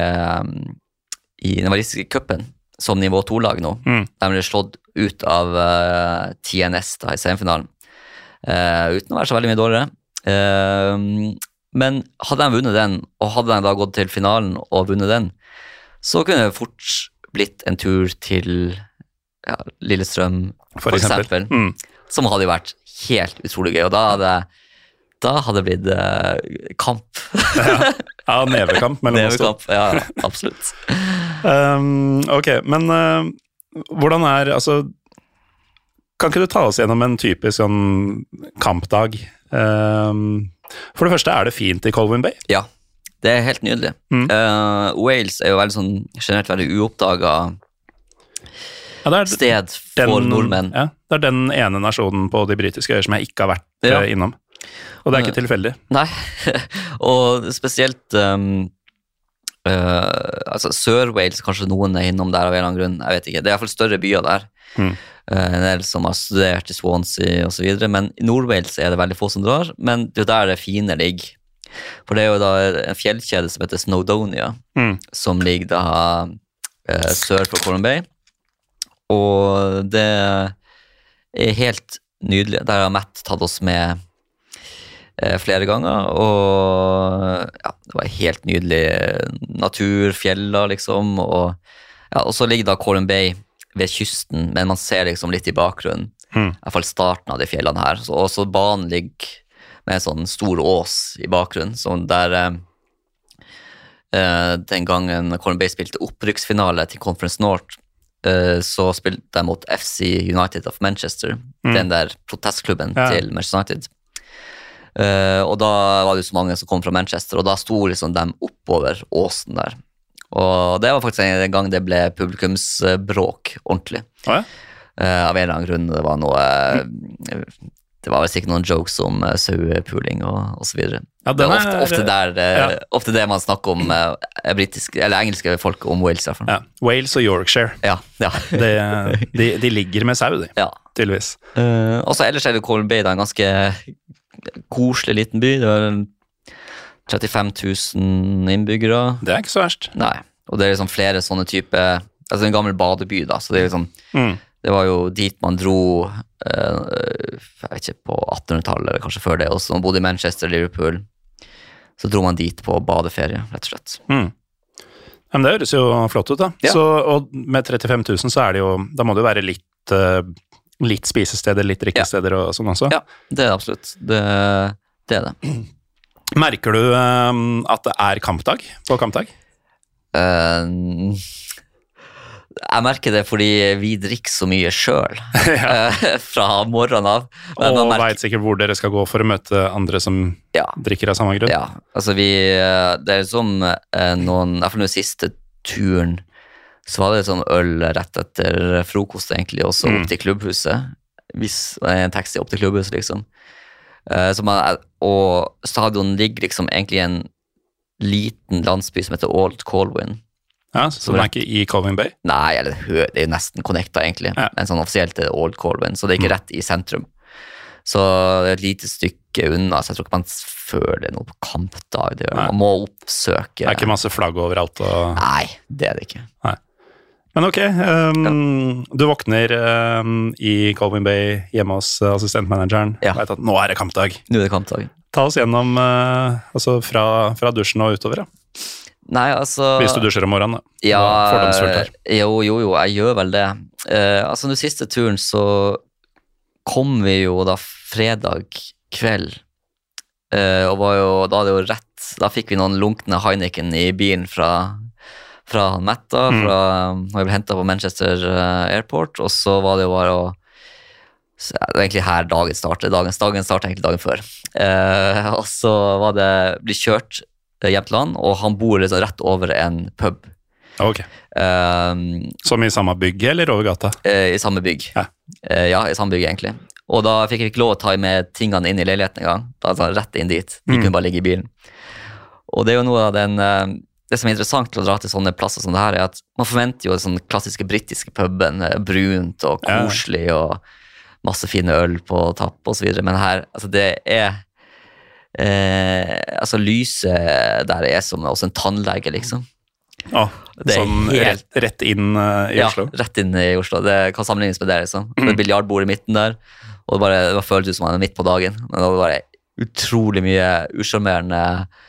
den walisiske cupen, som nivå 2-lag nå. De ble slått ut av TNS da i semifinalen, uten å være så veldig mye dårligere. Men hadde de vunnet den, og hadde de da gått til finalen og vunnet den, så kunne det fort blitt en tur til Lillestrøm, for eksempel. Som hadde jo vært helt utrolig gøy, og da hadde det blitt kamp. Ja, nevekamp mellom oss to. Ja, absolutt. Ok, men hvordan altså, kan ikke du ta oss gjennom en typisk sånn kampdag? For det første, det fint i Colwyn Bay? Ja, det er helt nydelig. Wales er jo veldig sånn, generelt veldig uoppdaget sted for nordmenn. Ja, det den ene nasjonen på de britiske øyer som jeg ikke har vært innom. Og det er ikke tilfeldig. Nei, og spesielt altså Sør-Wales, kanskje noen er innom der av en eller annen grunn, jeg vet ikke. Det er i hvert fall større byer der. En del som har studert i Swansea og så videre, men i Nord-Wales er det veldig få som drar, men det er jo der det fine ligger. For det er jo da en fjellkjede som heter Snowdonia, som ligger da sør for Colwyn Bay, og det er helt nydelig. Der har Matt tatt oss med flere ganger, og det var helt nydelig natur, fjeller liksom, og så ligger da Colwyn Bay ved kysten, men man ser liksom litt i bakgrunnen, i hvert fall starten av de fjellene her, og så banen ligger med en sånn stor ås i bakgrunnen, sånn der den gangen Colwyn Bay spilte opprykksfinale til Conference North, så spilte de mot FC United of Manchester, den der protestklubben til Manchester United. Og da var det jo så mange som kom fra Manchester, og da sto liksom dem oppover åsen der. Og det var faktisk en gang det ble publikumsbråk ordentlig. Av en eller annen grunn. Det var noe det var vel sikkert noen jokes om sauepuling og så videre. Det er ofte det man snakker om britiske, eller engelske folk om Wales i hvert fall. Ja, Wales og Yorkshire. Ja. de ligger med sau, tydeligvis. Og så ellers er det Colwyn Bay, da, en ganske koselig liten by. Det var 35 000 innbyggere. Det er ikke så verst. Nei, og det er liksom flere sånne type, altså en gammel badeby da, så det er liksom, det var jo dit man dro, jeg vet ikke, på 1800-tallet, eller kanskje før det også, man bodde i Manchester, Liverpool, så dro man dit på badeferie, rett og slett. Men det høres jo flott ut da. Ja. Så, og med 35 000 så det jo, da må det jo være litt spisesteder, litt drikkesteder og sånn også. Ja, det er absolutt. Det er det. Merker du at det kampdag på kampdag? Jeg merker det fordi vi drikker så mye selv fra morgenen av. Og vet sikkert hvor dere skal gå for å møte andre som drikker av samme grunn. Ja, altså det som noen, i hvert fall den siste turen, så var det sånn øl rett etter frokost egentlig, og så opp til klubbhuset. En taxi opp til klubbhuset liksom. Og stadion ligger liksom egentlig i en liten landsby som heter Old Colwyn. Ja, så den ikke i Colwyn Bay? Nei, det er jo nesten connecta egentlig, men sånn offisielt er det Old Colwyn, så det er ikke rett i sentrum. Så det er et lite stykke unna, så jeg tror ikke man føler det noe på kampdag. Man må oppsøke. Det er ikke masse flagg overalt? Nei, det er det ikke. Nei. Men ok, du våkner i Colwyn Bay hjemme hos assistentmanageren. Vet at nå er det kampdag. Nå er det kampdag. Ta oss gjennom fra dusjen og utover, da. Nei, altså... Hvis du dusjer om morgenen, da. Ja, fordomsfullt her. Jo, jeg gjør vel det. Altså, den siste turen så kom vi jo da fredag kveld, og da fikk vi noen lunkne Heineken i bilen fra Metta, han ble hentet på Manchester Airport, og så var det jo bare det var egentlig her dagen startet egentlig dagen før, og så var det bli kjørt hjem til han, og han bor liksom rett over en pub. Ok. Som i samme bygg, eller over gata? I samme bygg. Ja, i samme bygg egentlig. Og da fikk jeg ikke lov å ta med tingene inn i leiligheten en gang, da rett inn dit. De kunne bare ligge i bilen. Og det er jo noe av det som er interessant til å dra til sånne plasser som det her, er at man forventer jo den klassiske brittiske puben, brunt og koselig, og masse fine øl på tapp og så videre, men her, altså det er lyset der er som også en tannlege, liksom. Sånn rett inn i Oslo? Ja, rett inn i Oslo. Det kan sammenlignes med det, liksom. Det er et biljardbord i midten der, og det føltes som man er midt på dagen, men det var bare utrolig mye usjarmerende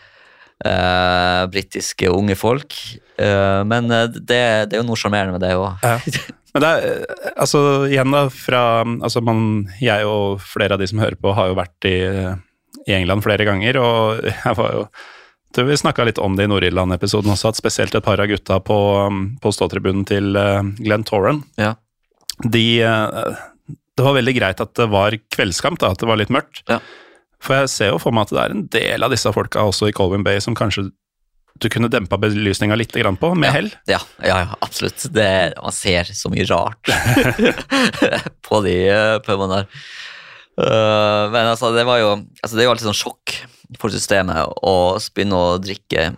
britiske unge folk, men det er jo noe sjarmerende med det også. Men det altså igjen da, jeg og flere av de som hører på har jo vært i England flere ganger, og jeg var jo, vi snakket litt om det i Nord-Irland-episoden også, at spesielt et par av gutta på ståtribunen til Glen Torren, det var veldig greit at det var kveldskamp da, at det var litt mørkt. For jeg ser jo for meg at det er en del av disse folka også i Colwyn Bay som kanskje du kunne dempa belysninga litt grann på, med hell. Ja, absolutt. Man ser så mye rart på de pubene der. Men altså, det er jo alltid sånn sjokk for systemet å begynne å drikke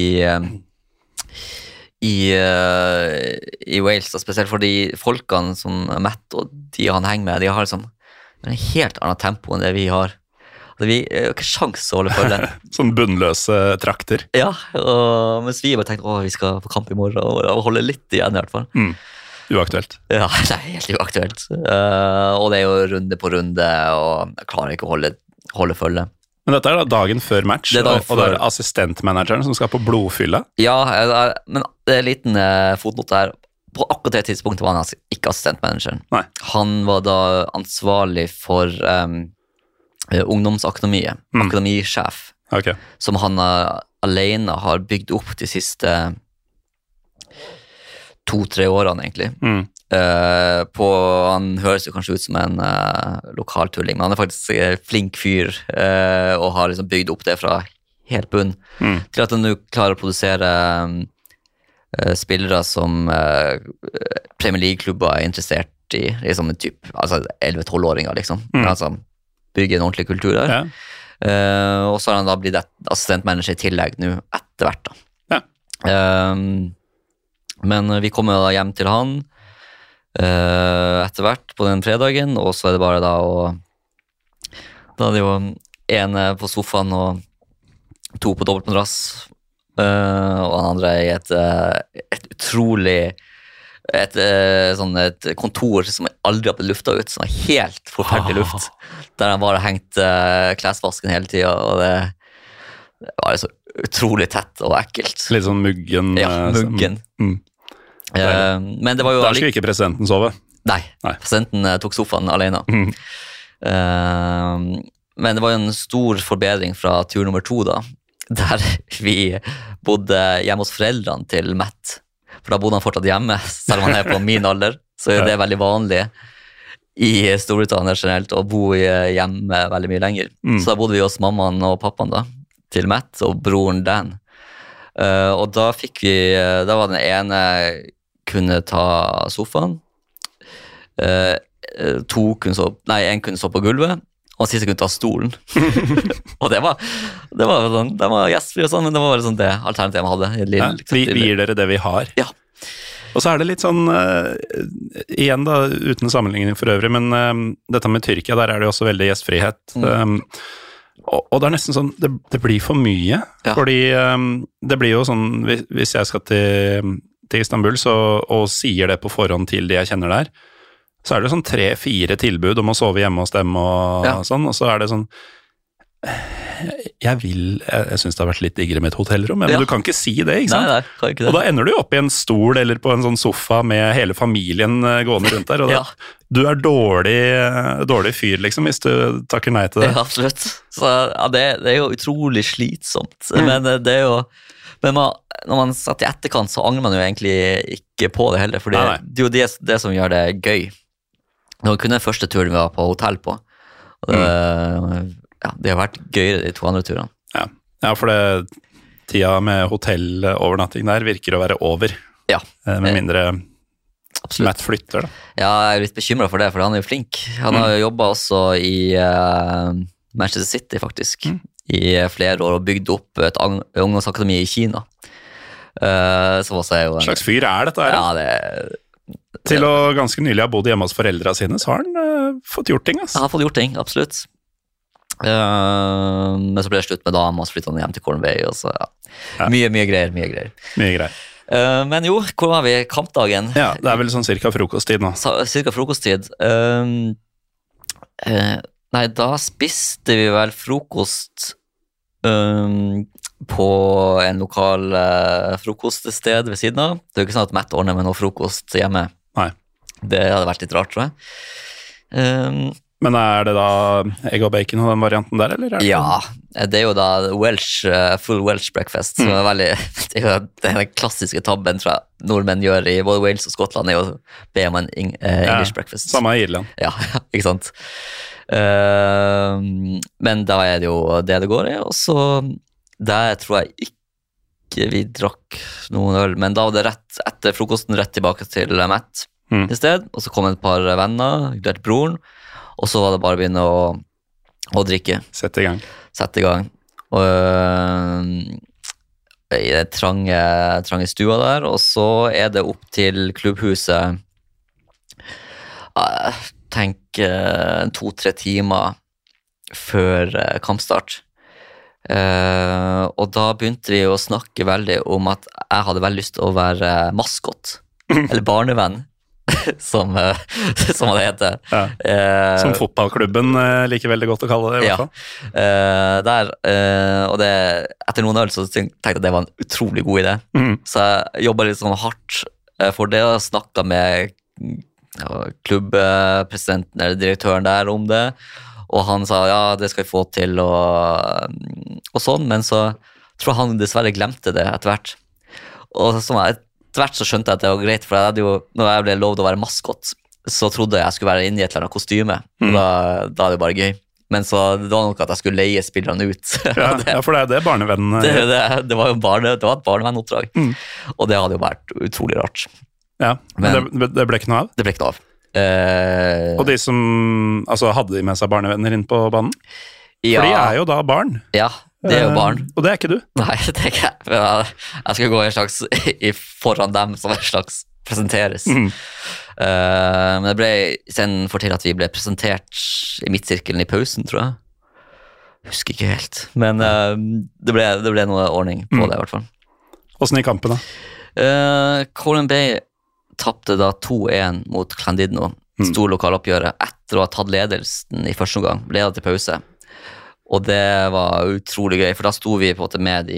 i Wales, spesielt for de folkene som Matt og de han henger med, de har liksom en helt annet tempo enn det vi har. Vi har jo ikke sjans å holde følge. Sånn bunnløse trakter. Ja, og mens vi bare tenkte, vi skal på kamp i morgen, og holde litt igjen i hvert fall. Uaktuelt. Ja, det er helt uaktuelt. Og det er jo runde på runde, og jeg klarer ikke å holde følge. Men dette er da dagen før match, og det er assistentmanageren som skal på blodfylla? Ja, men det er en liten fotnote her. På akkurat det tidspunktet var han ikke assistentmanageren. Nei. Han var da ansvarlig for ungdomsakademiet, akademisjef, som han alene har bygd opp de siste 2-3 årene egentlig. Han høres jo kanskje ut som en lokaltulling, men han er faktisk flink fyr, og har liksom bygd opp det fra helt bunn, til at han nå klarer å produsere spillere som Premier League-klubber er interessert i, liksom en typ, altså 11-12-åringer liksom, men altså bygge en ordentlig kultur der. Og så har han da blitt assistentmanager i tillegg nå etter hvert da. Men vi kommer da hjem til han etter hvert på den fredagen, og så er det bare da er det jo en på sofaen og 2 på dobbeltmadrass, og den andre i et utrolig et kontor som aldri har blitt luftet ut, som er helt forferdelig luft, der han bare hengt klesvasken hele tiden, og det var så utrolig tett og ekkelt. Litt sånn muggen. Ja, muggen. Men det var jo der skulle ikke presidenten sove. Nei. Presidenten tok sofaen alene. Men det var jo en stor forbedring fra tur nummer 2 da, der vi bodde hjemme hos foreldrene til Matt. For da bodde han fortsatt hjemme, selv om han er på min alder. Så det er veldig vanlig i Storbritannia generelt å bo hjemme veldig mye lenger. Så da bodde vi hos mammaen og pappaen da, til Matt og broren Dan. Og da var den ene kunne ta sofaen, en kunne stå på gulvet, og han siste kunne ta stolen. Og det var sånn, det var gjestfri og sånn, men det var sånn det alternativet jeg hadde. Vi gir dere det vi har. Ja. Og så er det litt sånn, igjen da, uten sammenligning for øvrig, men dette med Tyrkia, der er det jo også veldig gjestfrihet. Og det er nesten sånn, det blir for mye, fordi det blir jo sånn, hvis jeg skal til Istanbul og sier det på forhånd til de jeg kjenner der, så er det sånn 3-4 tilbud om å sove hjemme hos dem og sånn, og så er det sånn, jeg synes det har vært litt diggere med et hotellrom, men du kan ikke si det, ikke sant? Nei, kan ikke det. Og da ender du opp i en stol eller på en sånn sofa med hele familien gående rundt der, og du er dårlig fyr, liksom, hvis du takker nei til det. Ja, absolutt. Så det er jo utrolig slitsomt, men det er jo, når man satt i etterkant, så angrer man jo egentlig ikke på det heller, for det er jo det som gjør det gøy. Nå kunne den første turen vi var på hotell på, og det har vært gøyere de 2 andre turene. Ja, for tida med hotellovernatting der virker å være over. Ja. Med mindre Matt flytter da. Ja, jeg er litt bekymret for det, for han er jo flink. Han har jo jobbet også i Manchester City, faktisk, i flere år, og bygd opp et ungdomsakademi i Kina. Som også er jo en slags fyr er dette her? Ja, det til å ganske nylig ha bodd hjemme hos foreldrene sine, så har han fått gjort ting, altså. Han har fått gjort ting, absolutt. Men så ble det slutt med dama, og så flyttet han hjem til Colin Bay, og så mye greier. Men jo, hvor var vi? Kampdagen? Ja, det er vel sånn cirka frokosttid nå. Cirka frokosttid. Nei, da spiste vi vel frokost på en lokal frokoststed ved siden av. Det er jo ikke sånn at Matt ordner med noe frokost hjemme. Nei. Det hadde vært litt rart, tror jeg. Men er det da egg og bacon og den varianten der, eller? Ja, det er jo da full Welsh breakfast, som er veldig, det er den klassiske tabben, tror jeg, nordmenn gjør i både Wales og Skottland, er å be om en English breakfast. Samme i Irland. Ja, ikke sant? Men da er det jo det går i, og så der tror jeg ikke vi drakk noen øl, men da var det rett etter frokosten rett tilbake til Matt i sted, og så kom et par venner, inkludert broren, og så var det bare å begynne å drikke. Sette i gang. Og i det trange stua der, og så er det opp til klubbhuset, tenk 2-3 timer før kampstart. Og da begynte vi å snakke veldig om at jeg hadde veldig lyst til å være maskot, eller barnevenn. Som det heter. Som fotballklubben liker veldig godt å kalle det, i hvert fall. Og det, etter noen øl så tenkte jeg at det var en utrolig god idé. Så jeg jobbet litt sånn hardt for det, og snakket med klubbpresidenten eller direktøren der om det, og han sa ja, det skal vi få til, og sånn, men så tror jeg han dessverre glemte det etter hvert. Og sånn etter hvert så skjønte jeg at det var greit, for jeg hadde jo, når jeg ble lovd å være maskot, så trodde jeg skulle være inne i et eller annet kostyme, og da er det bare gøy. Men så det var nok at jeg skulle leie spillerne ut. Ja, for det er barnevennen. Det var jo det var et barnevennoppdrag, og det hadde jo vært utrolig rart. Ja, men det ble ikke noe av? Det ble ikke noe av. Og de som, altså hadde de med seg barnevenner inn på banen? Ja. For de er jo da barn. Ja, det er jo barn. Og det er ikke du? Nei, det er ikke jeg. Jeg skal gå foran dem som en slags presenteres. Men det ble sen fortalt at vi ble presentert i midtsirkelen i pausen, tror jeg. Husker ikke helt. Men det ble noe ordning på det i hvert fall. Hvordan gikk kampen da? Colin Bay tappte da 2-1 mot Llandudno, stor lokaloppgjøret, etter å ha tatt ledelsen i første omgang, ledet til pause. Og det var utrolig gøy, for da sto vi på en måte med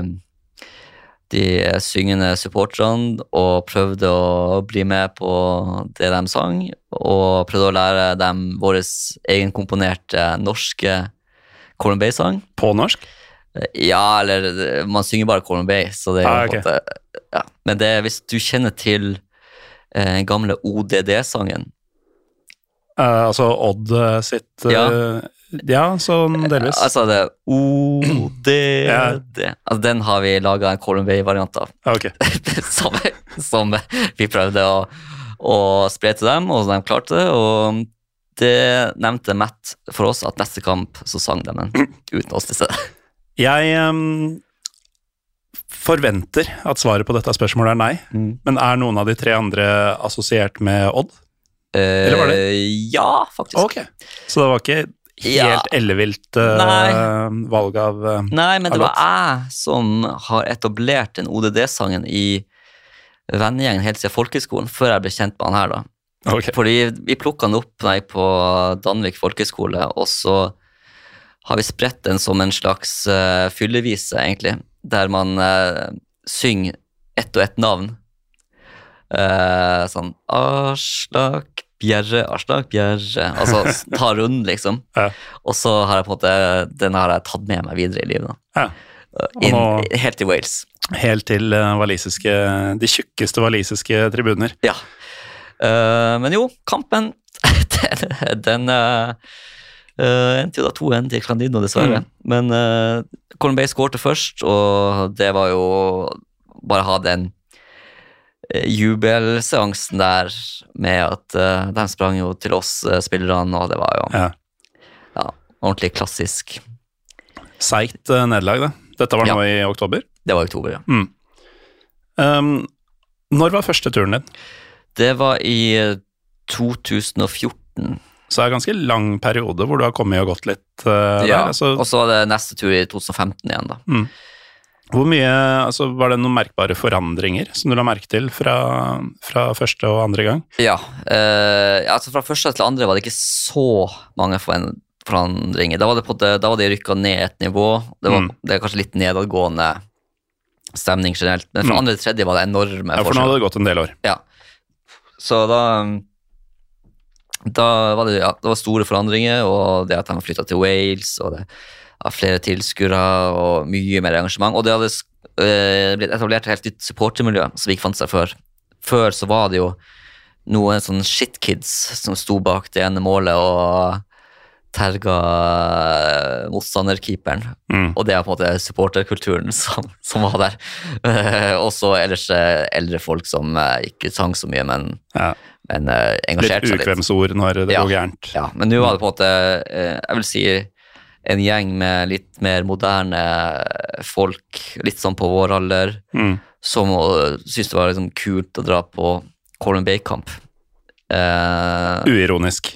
de syngende supporterne og prøvde å bli med på det de sang, og prøvde å lære dem vår egenkomponerte norske Colin Bay-sang. På norsk? Ja, eller man synger bare Colin Bay, så det er på en måte, ja. Men det, hvis du kjenner til gamle ODD-sangen. Altså Odd sitt... Ja, sånn delvis. Altså det ODD. Altså den har vi laget en Colin Bay-variant av. Okay. som vi prøvde å spre til dem, og de klarte det, og Det nevnte Matt for oss, at neste kamp så sang de den uten oss til stedet. Jeg forventer at svaret på dette spørsmålet nei, men noen av de 3 andre assosiert med Odd? Eller var det? Ja, faktisk. Ok, så det var ikke helt ellevilt valg av Nei, men det var jeg som har etablert den ODD-sangen i vennegjengen helt siden folkeskolen, før jeg ble kjent med han her da. Okay. Fordi vi plukket den opp på Danvik folkeskole, og så har vi spredt den som en slags fyllevise, egentlig, der man synger ett og ett navn. Sånn, Aslak Bjerre, altså ta runden, liksom. Ja. Og så har jeg på en måte, den har jeg tatt med meg videre i livet. Ja. Helt til Wales. Helt til de tjukkeste walisiske tribuner. Ja. Men jo, kampen den endte jo da 2-1 til Clandino, dessverre. Men Colin Bay skårte først, og det var jo bare ha den jubelseansen der med at de sprang jo til oss spillerne, og det var jo ordentlig klassisk. Seigt nederlag, da. Dette var nå i oktober? Det var i oktober, ja. Når var første turen din? Det var i 2014. Så det en ganske lang periode hvor du har kommet og gått litt der. Altså. Og så var det neste tur i 2015 igjen da. Hvor mye, altså var det noen merkbare forandringer som du la merke til fra første og andre gang? Ja, altså fra første til andre var det ikke så mange forandringer. Da var det rykket ned et nivå. Det kanskje litt nedadgående stemning generelt, men fra andre til tredje var det enorme forskjell. Ja, for nå hadde det gått en del år. Ja. Så da var det, det var store forandringer, og det at de har flyttet til Wales, og det var flere tilskuere, og mye mer engasjement, og det hadde blitt etablert et helt nytt supportermiljø, som vi ikke fant seg før. Før så var det jo noen sånne shitkids som sto bak det ene målet, og terga motstanderkeeperen, og det på en måte supporterkulturen som var der. Og så ellers eldre folk som ikke sang så mye, men engasjerte seg litt. Litt ukvemsord når det går gærent. Ja, men nå var det på en måte, jeg vil si, en gjeng med litt mer moderne folk, litt sånn på vår alder, som syntes det var liksom kult å dra på Colin Bay-kamp. Uironisk.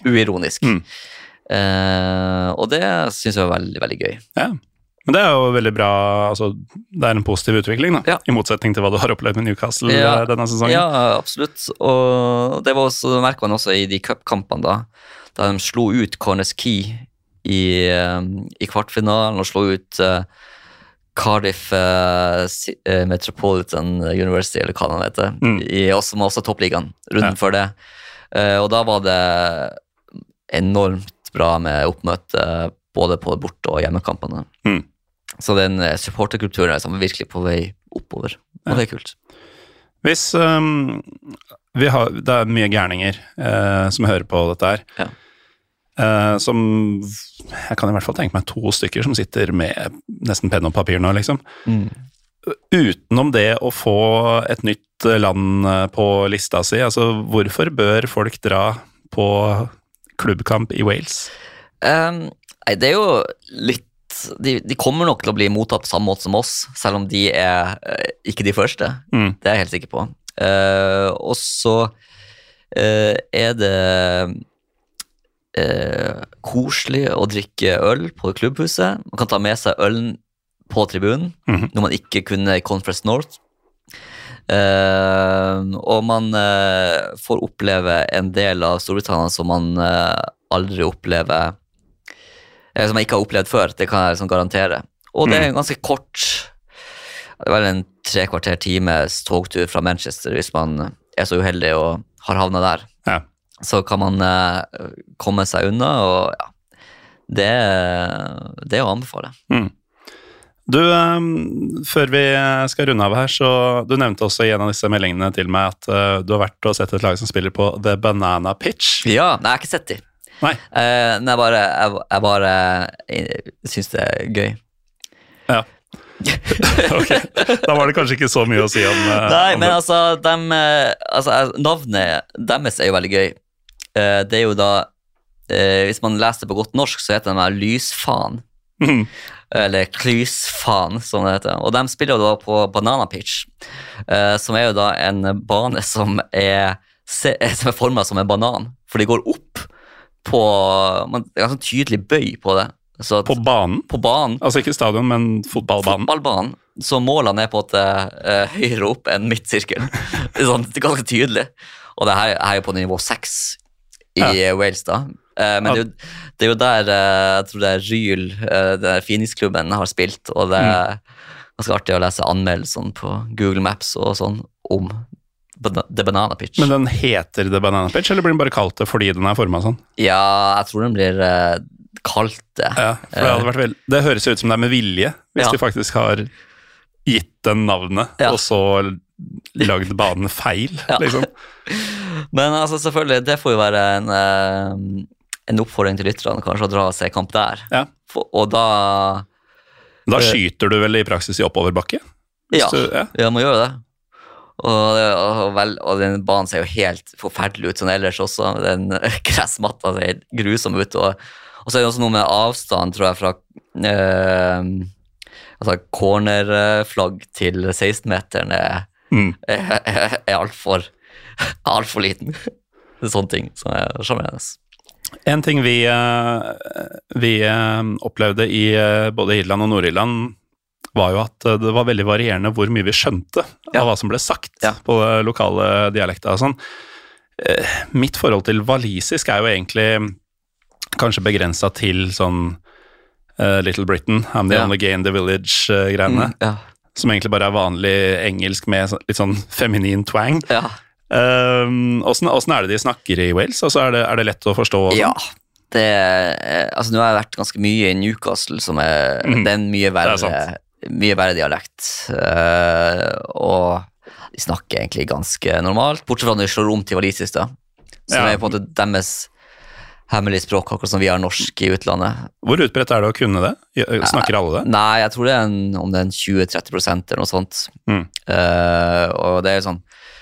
Og det synes jeg var veldig, veldig gøy. Ja, men det jo veldig bra, altså det en positiv utvikling da, i motsetning til hva du har opplevd med Newcastle denne sesongen. Ja, absolutt, og det var også, merket man også i de cupkampene da de slo ut Corners Key i kvartfinalen, og slo ut Cardiff Metropolitan University, eller hva det heter, som også toppligaen, runden før det. Og da var det enormt bra med oppmøte både på borte- og hjemmekampene. Så den supporterkulturen er virkelig på vei oppover, og det kult. Hvis det mye gærninger som hører på dette her, som jeg kan i hvert fall tenke meg 2 stykker som sitter med nesten penn og papir nå, liksom. Utenom det å få et nytt land på lista si, altså hvorfor bør folk dra på klubbkamp i Wales? Det jo litt, de kommer nok til å bli mottatt på samme måte som oss, selv om de ikke de første. Det jeg helt sikker på. Og så det koselig å drikke øl på klubbhuset. Man kan ta med seg ølen på tribunen, når man ikke kunne i Conference North. Og man får oppleve en del av Storbritannia som man aldri opplever, som man ikke har opplevd før, det kan jeg liksom garantere. Og det ganske kort, det vel en 3/4 times togtur fra Manchester, hvis man så uheldig og har havnet der. Ja. Så kan man komme seg unna, og det å anbefale. Du, før vi skal runde av her, så du nevnte også i en av disse meldingene til meg at du har vært og sett et lag som spiller på The Banana Pitch. Ja, nei, jeg har ikke sett de. Nei. Jeg bare synes det gøy. Ja. Ok, da var det kanskje ikke så mye å si om Nei, men altså, navnet deres jo veldig gøy. Det jo da hvis man leser det på godt norsk, så heter den lysfaen. Eller klysfaen, som det heter. Og de spiller jo da på Banana Pitch, som jo da en bane som er formet som en banan, for de går opp på, det er sånn tydelig bøy på det. Så på banen? På banen. Altså ikke stadion, men fotballbanen? Fotballbanen. Så målene på en måte høyere opp enn midtsirkel. Det er ganske tydelig. Og det her er jo på nivå 6 i Wales da. Men det er jo der, jeg tror det Ryl, den Phoenix-klubben har spilt, og det ganske artig å lese anmeldelsene på Google Maps og sånn om The Banana Pitch. Men den heter The Banana Pitch, eller blir den bare kalt det fordi den er formet sånn? Ja, jeg tror den blir kalt det. Ja, for det hadde vært det høres ut som det er med vilje, hvis de faktisk har gitt den navnet, og så lagd banen feil, liksom. Men altså, selvfølgelig, det får jo være en oppfordring til lytterne, kanskje å dra og se kamp der. Ja. Og da skyter du vel i praksis i oppoverbakke? Ja, må gjøre det. Og den banen ser jo helt forferdelig ut, sånn ellers også. Den gressmatta ser grusom ut, og så er det også noe med avstand, tror jeg, fra cornerflagg til 16-meteren er alt for liten. Det er sånne ting som er sjarmerende. En ting vi opplevde i både Irland og Nord-Irland var jo at det var veldig varierende hvor mye vi skjønte av hva som ble sagt på lokale dialekter og sånn. Mitt forhold til walisisk er jo egentlig kanskje begrenset til sånn Little Britain, I'm the only gay in the village-greiene, som egentlig bare er vanlig engelsk med litt sånn feminin twang. Hvordan er det de snakker i Wales? Altså er det lett å forstå? Ja, altså nå har jeg vært ganske mye i Newcastle, som er en mye verre dialekt, og de snakker egentlig ganske normalt, bortsett fra når de slår om til walisisk da, som er på en måte deres hemmelig språk, akkurat som vi har norsk i utlandet. Hvor utbredt er det å kunne det? Snakker alle det? Nei, jeg tror det er om det er 20-30% eller noe sånt. Og det er sånn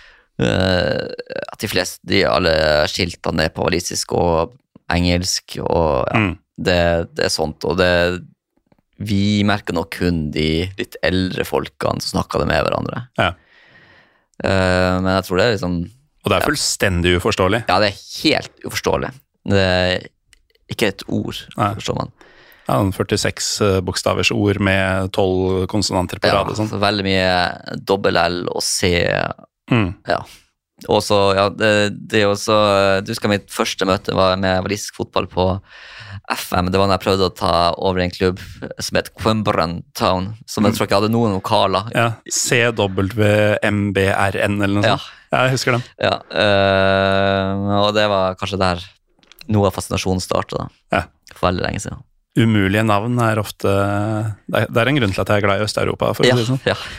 at alle skiltene er på walisisk og engelsk, og det er sånt, og vi merker nok kun de litt eldre folkene som snakker det med hverandre. Men jeg tror det er liksom... Og det er fullstendig uforståelig? Ja, det er helt uforståelig. Det er ikke et ord, forstår man. Ja, 46 bokstavers ord med 12 konsonanter på rad og sånn. Så veldig mye dobbel L og C. Og så, det er også, du husker mitt første møte var med walisisk fotball på FM. Det var når jeg prøvde å ta over en klubb som het Quimbrun Town, som jeg tror ikke hadde noen vokaler. Ja, CWMBRN eller noe sånt. Ja, jeg husker den. Ja, og det var kanskje der noe av fascinasjonen startet da, for veldig lenge siden. Umulige navn er ofte, det er en grunn til at jeg er glad i Øst-Europa, for å si det sånn.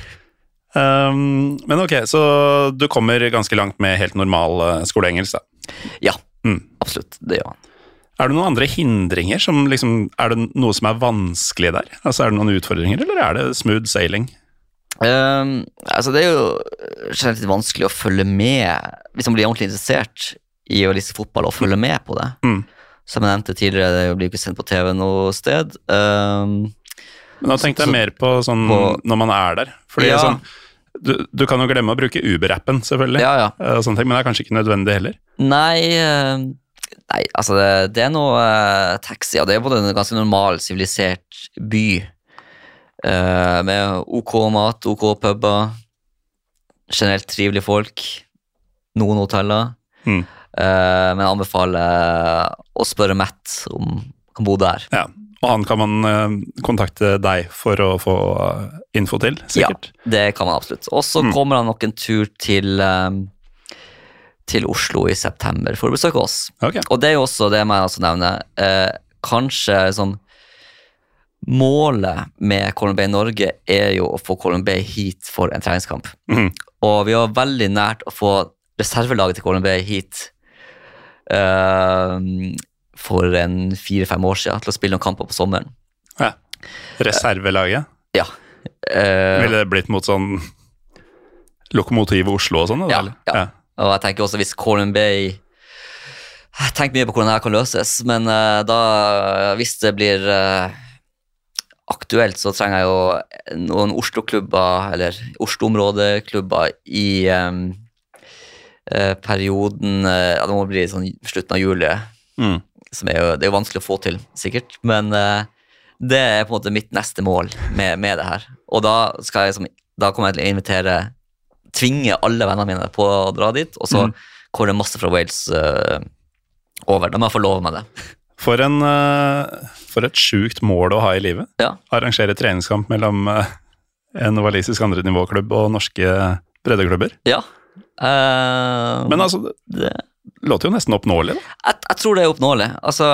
Men ok, så du kommer ganske langt med helt normal skoleengelsk da? Ja, absolutt, det gjør man. Er det noen andre hindringer som liksom, er det noe som er vanskelig der? Altså er det noen utfordringer, eller er det smooth sailing? Altså det er jo generelt litt vanskelig å følge med, hvis man blir ordentlig interessert i walisisk fotball, og følge med på det. Som jeg nevnte tidligere, det blir ikke sendt på TV noe sted. Men da tenkte jeg mer på sånn når man er der. Fordi sånn, du kan jo glemme å bruke Uber-appen, selvfølgelig. Sånne ting, men det er kanskje ikke nødvendig heller. Nei, altså det er noe taxi, og det er både en ganske normal, sivilisert by, med OK mat, OK puber, generelt trivelige folk, noen hoteller, men jeg anbefaler å spørre Matt om han kan bo der. Ja, og han kan man kontakte deg for å få info til, sikkert? Ja, det kan man absolutt. Og så kommer han nok en tur til Oslo i september for å besøke oss. Og det er jo også, det må jeg også nevne, kanskje sånn, målet med Colin Bay Norge er jo å få Colin Bay hit for en treningskamp. Og vi var veldig nært å få reservelaget til Colin Bay hit for en 4-5 år siden til å spille noen kamper på sommeren. Ja, reservelaget? Ja. Ville det blitt mot sånn Lokomotiv Oslo og sånn? Ja. Og jeg tenker også hvis Colin Bay Jeg tenker mye på hvordan det her kan løses, men hvis det blir aktuelt, så trenger jeg jo noen Oslo-klubber, eller Oslo-områdeklubber i perioden, det må bli sånn slutten av juli, som det er jo vanskelig å få til, sikkert, men det på en måte mitt neste mål med det her. Og da kommer jeg til å tvinge alle vennene mine på å dra dit, og så kommer det masse fra Wales over. Da må jeg få lov med det. For et sjukt mål å ha i livet. Ja. Arrangere treningskamp mellom en walisisk andre nivåklubb og norske breddeklubber. Ja. Men altså, det låter jo nesten oppnåelig, da. Jeg tror det er oppnåelig. Altså,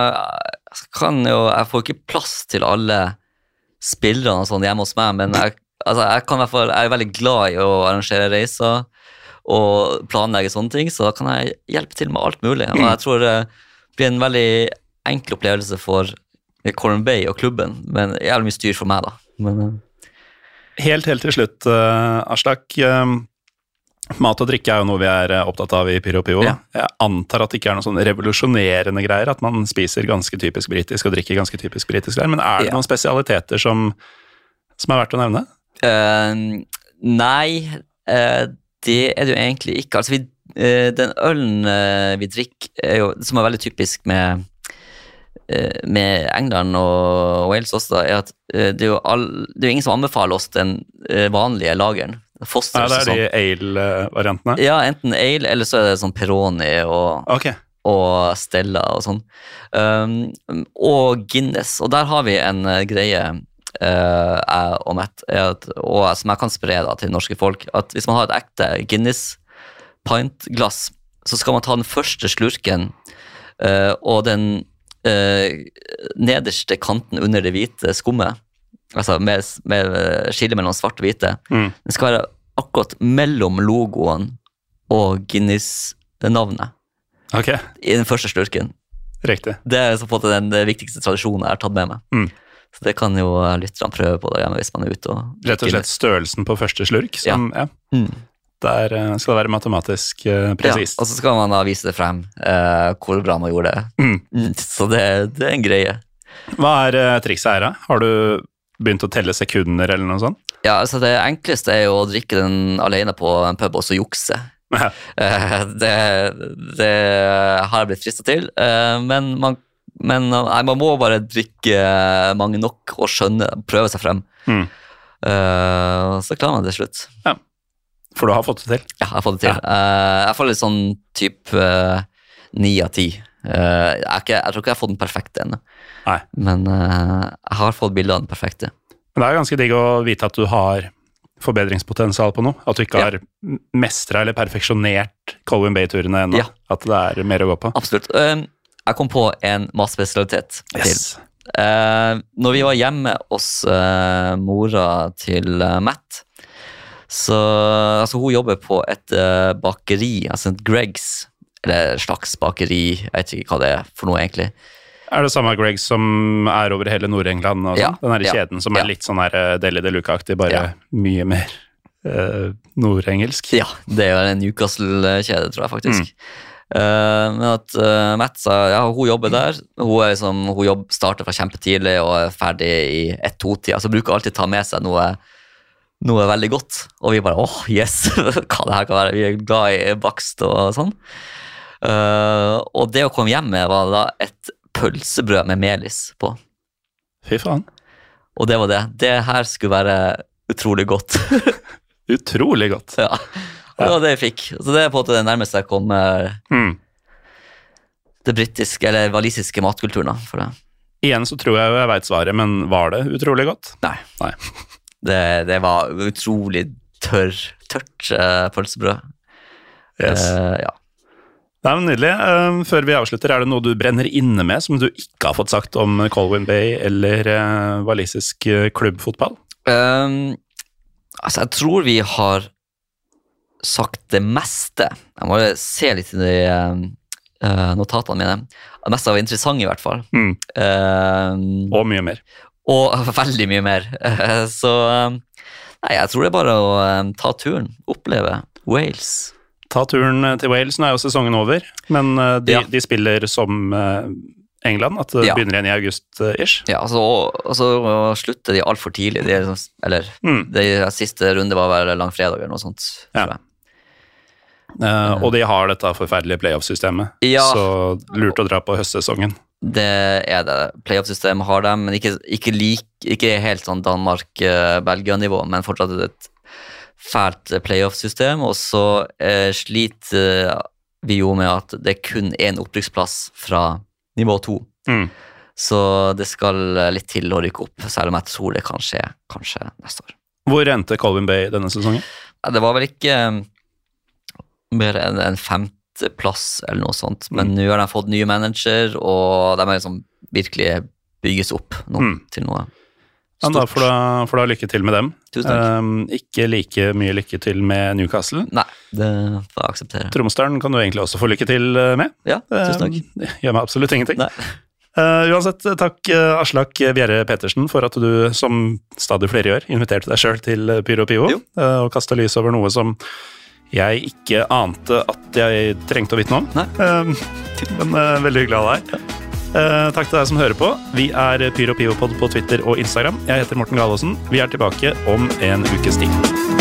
jeg får ikke plass til alle spillerne og sånn hjemme hos meg, men jeg er veldig glad i å arrangere reiser og planlegge sånne ting, så da kan jeg hjelpe til med alt mulig. Og jeg tror det blir en veldig enkel opplevelse for Colwyn Bay og klubben, men jævlig mye styr for meg da. Men, Helt til slutt, Aslak. Mat og drikke er jo noe vi er opptatt av i Pyro Pivo. Ja. Jeg antar at det ikke er noen sånn revolusjonerende greier, at man spiser ganske typisk britisk og drikker ganske typisk britisk greier, men er det noen spesialiteter som er verdt å nevne? Nei, det er det jo egentlig ikke. Altså, den ølen vi drikker, som er veldig typisk med England og Wales også, er at det er jo ingen som anbefaler oss den vanlige lageren. Foster, det er de ale-variantene? Ja, enten ale, eller så er det sånn Peroni og Stella og sånn. Og Guinness, og der har vi en greie jeg og Matt, og som jeg kan spre da, til norske folk, at hvis man har et ekte Guinness pintglass, så skal man ta den første slurken, og den nederste kanten under det hvite skummet, altså med skille mellom svart og hvite, den skal være akkurat mellom logoen og Guinness-navnet i den første slurken. Riktig. Det er så på en måte den viktigste tradisjonen jeg har tatt med meg. Så det kan jo lytterne prøve på der hjemme hvis man er ute. Rett og slett størrelsen på første slurk, som, der skal det være matematisk presist. Ja, og så skal man da vise det frem hvor bra man gjorde det. Så det er en greie. Hva er trikset her da? Har du begynt å telle sekunder eller noe sånt? Ja, altså det enkleste er jo å drikke den alene på en pub og så jukse. Det har jeg blitt fristet til, men man må bare drikke mange nok og prøve seg frem. Så klarer man det til slutt. Ja, for du har fått det til? Ja, jeg har fått det til. Jeg får litt sånn typ 9 av 10. Jeg tror ikke jeg har fått den perfekte ennå. Nei. Men jeg har fått bildet av den perfekte. Men det er ganske digg å vite at du har forbedringspotensial på noe. At du ikke har mestret eller perfeksjonert Colwyn Bay-turene ennå. At det er mer å gå på. Absolutt. Jeg kom på en matspesialitet til. Når vi var hjemme hos mora til Matt, så altså, hun jobber på et bakeri, altså et Greggs, eller slags bakeri, jeg vet ikke hva det er for noe egentlig. Er det samme Greggs som er over hele Nord-England og sånn? Den her kjeden som er litt sånn her Deli de Luca-aktig, bare mye mer nordengelsk? Ja, det er jo en Newcastle-kjede, tror jeg faktisk. Men at Matt sa, hun jobber der, hun starter fra kjempetidlig og er ferdig i 1-2-tida, så bruker alltid ta med seg noe veldig godt, og vi bare, yes, hva det her kan være, vi er glad i bakst og sånn. Og det å komme hjem med var da et pølsebrød med melis på. Fy faen. Og det var det. Det her skulle være utrolig godt. Utrolig godt. Ja. Og det var det jeg fikk. Så det er på en måte det nærmeste jeg kom det britiske, eller walisiske matkulturen for det. Igjen så tror jeg vet svaret, men var det utrolig godt? Nei. Det var utrolig tørt pølsebrød. Yes. Ja. Det er nydelig. Før vi avslutter, er det noe du brenner inne med som du ikke har fått sagt om Colwyn Bay eller walisisk klubbfotball? Altså, jeg tror vi har sagt det meste. Jeg må se litt i de notatene mine. Det meste var interessant i hvert fall. Og mye mer. Og veldig mye mer. Så nei, jeg tror det er bare å ta turen, oppleve Wales. ta turen til Wales. Nå jo sesongen over, men de spiller som England, at det begynner igjen i august-ish. Ja, altså slutter de alt for tidlig. De siste runde var vel langfredag eller noe sånt, tror jeg. Og de har dette forferdelige playoff-systemet, så lurt å dra på høstsesongen. Det det. Playoff-systemet har dem, men ikke helt sånn Danmark-Belgia-nivå, men fortsatt et fælt playoff-system, og så sliter vi jo med at det kun en opprykksplass fra nivå 2. Så det skal litt til å rykke opp, selv om jeg tror det kan skje kanskje neste år. Hvor endte Colwyn Bay denne sesongen? Det var vel ikke mer enn en 5. plass eller noe sånt, men nå har de fått nye manager, og de liksom virkelig bygges opp til noe stort. Ja, da får da lykke til med dem. Ikke like mye lykke til med Newcastle. Nei, det får jeg akseptere. Tromsdalen kan du egentlig også få lykke til med. Ja, tusen takk. Det gjør meg absolutt ingenting. Nei. Uansett, takk Aslak Bjerre Petersen for at du, som stadig flere gjør, inviterte deg selv til Pyro Pivo, og kastet lys over noe som jeg ikke ante at jeg trengte å vite noe om. Nei. Men veldig hyggelig av deg. Takk til deg som hører på. Vi Pyro Pivopod på Twitter og Instagram. Jeg heter Morten Galaasen. Vi tilbake om en ukes tid.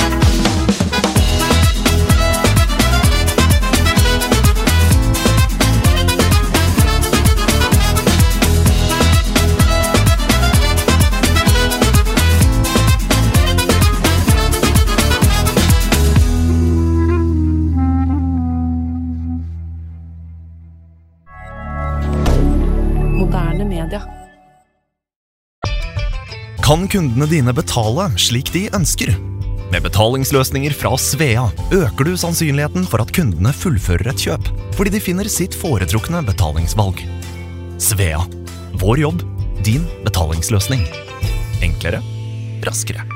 Kan kundene dine betale slik de ønsker? Med betalingsløsninger fra Svea øker du sannsynligheten for at kundene fullfører et kjøp, fordi de finner sitt foretrukne betalingsvalg. Svea. Vår jobb, din betalingsløsning. Enklere, raskere.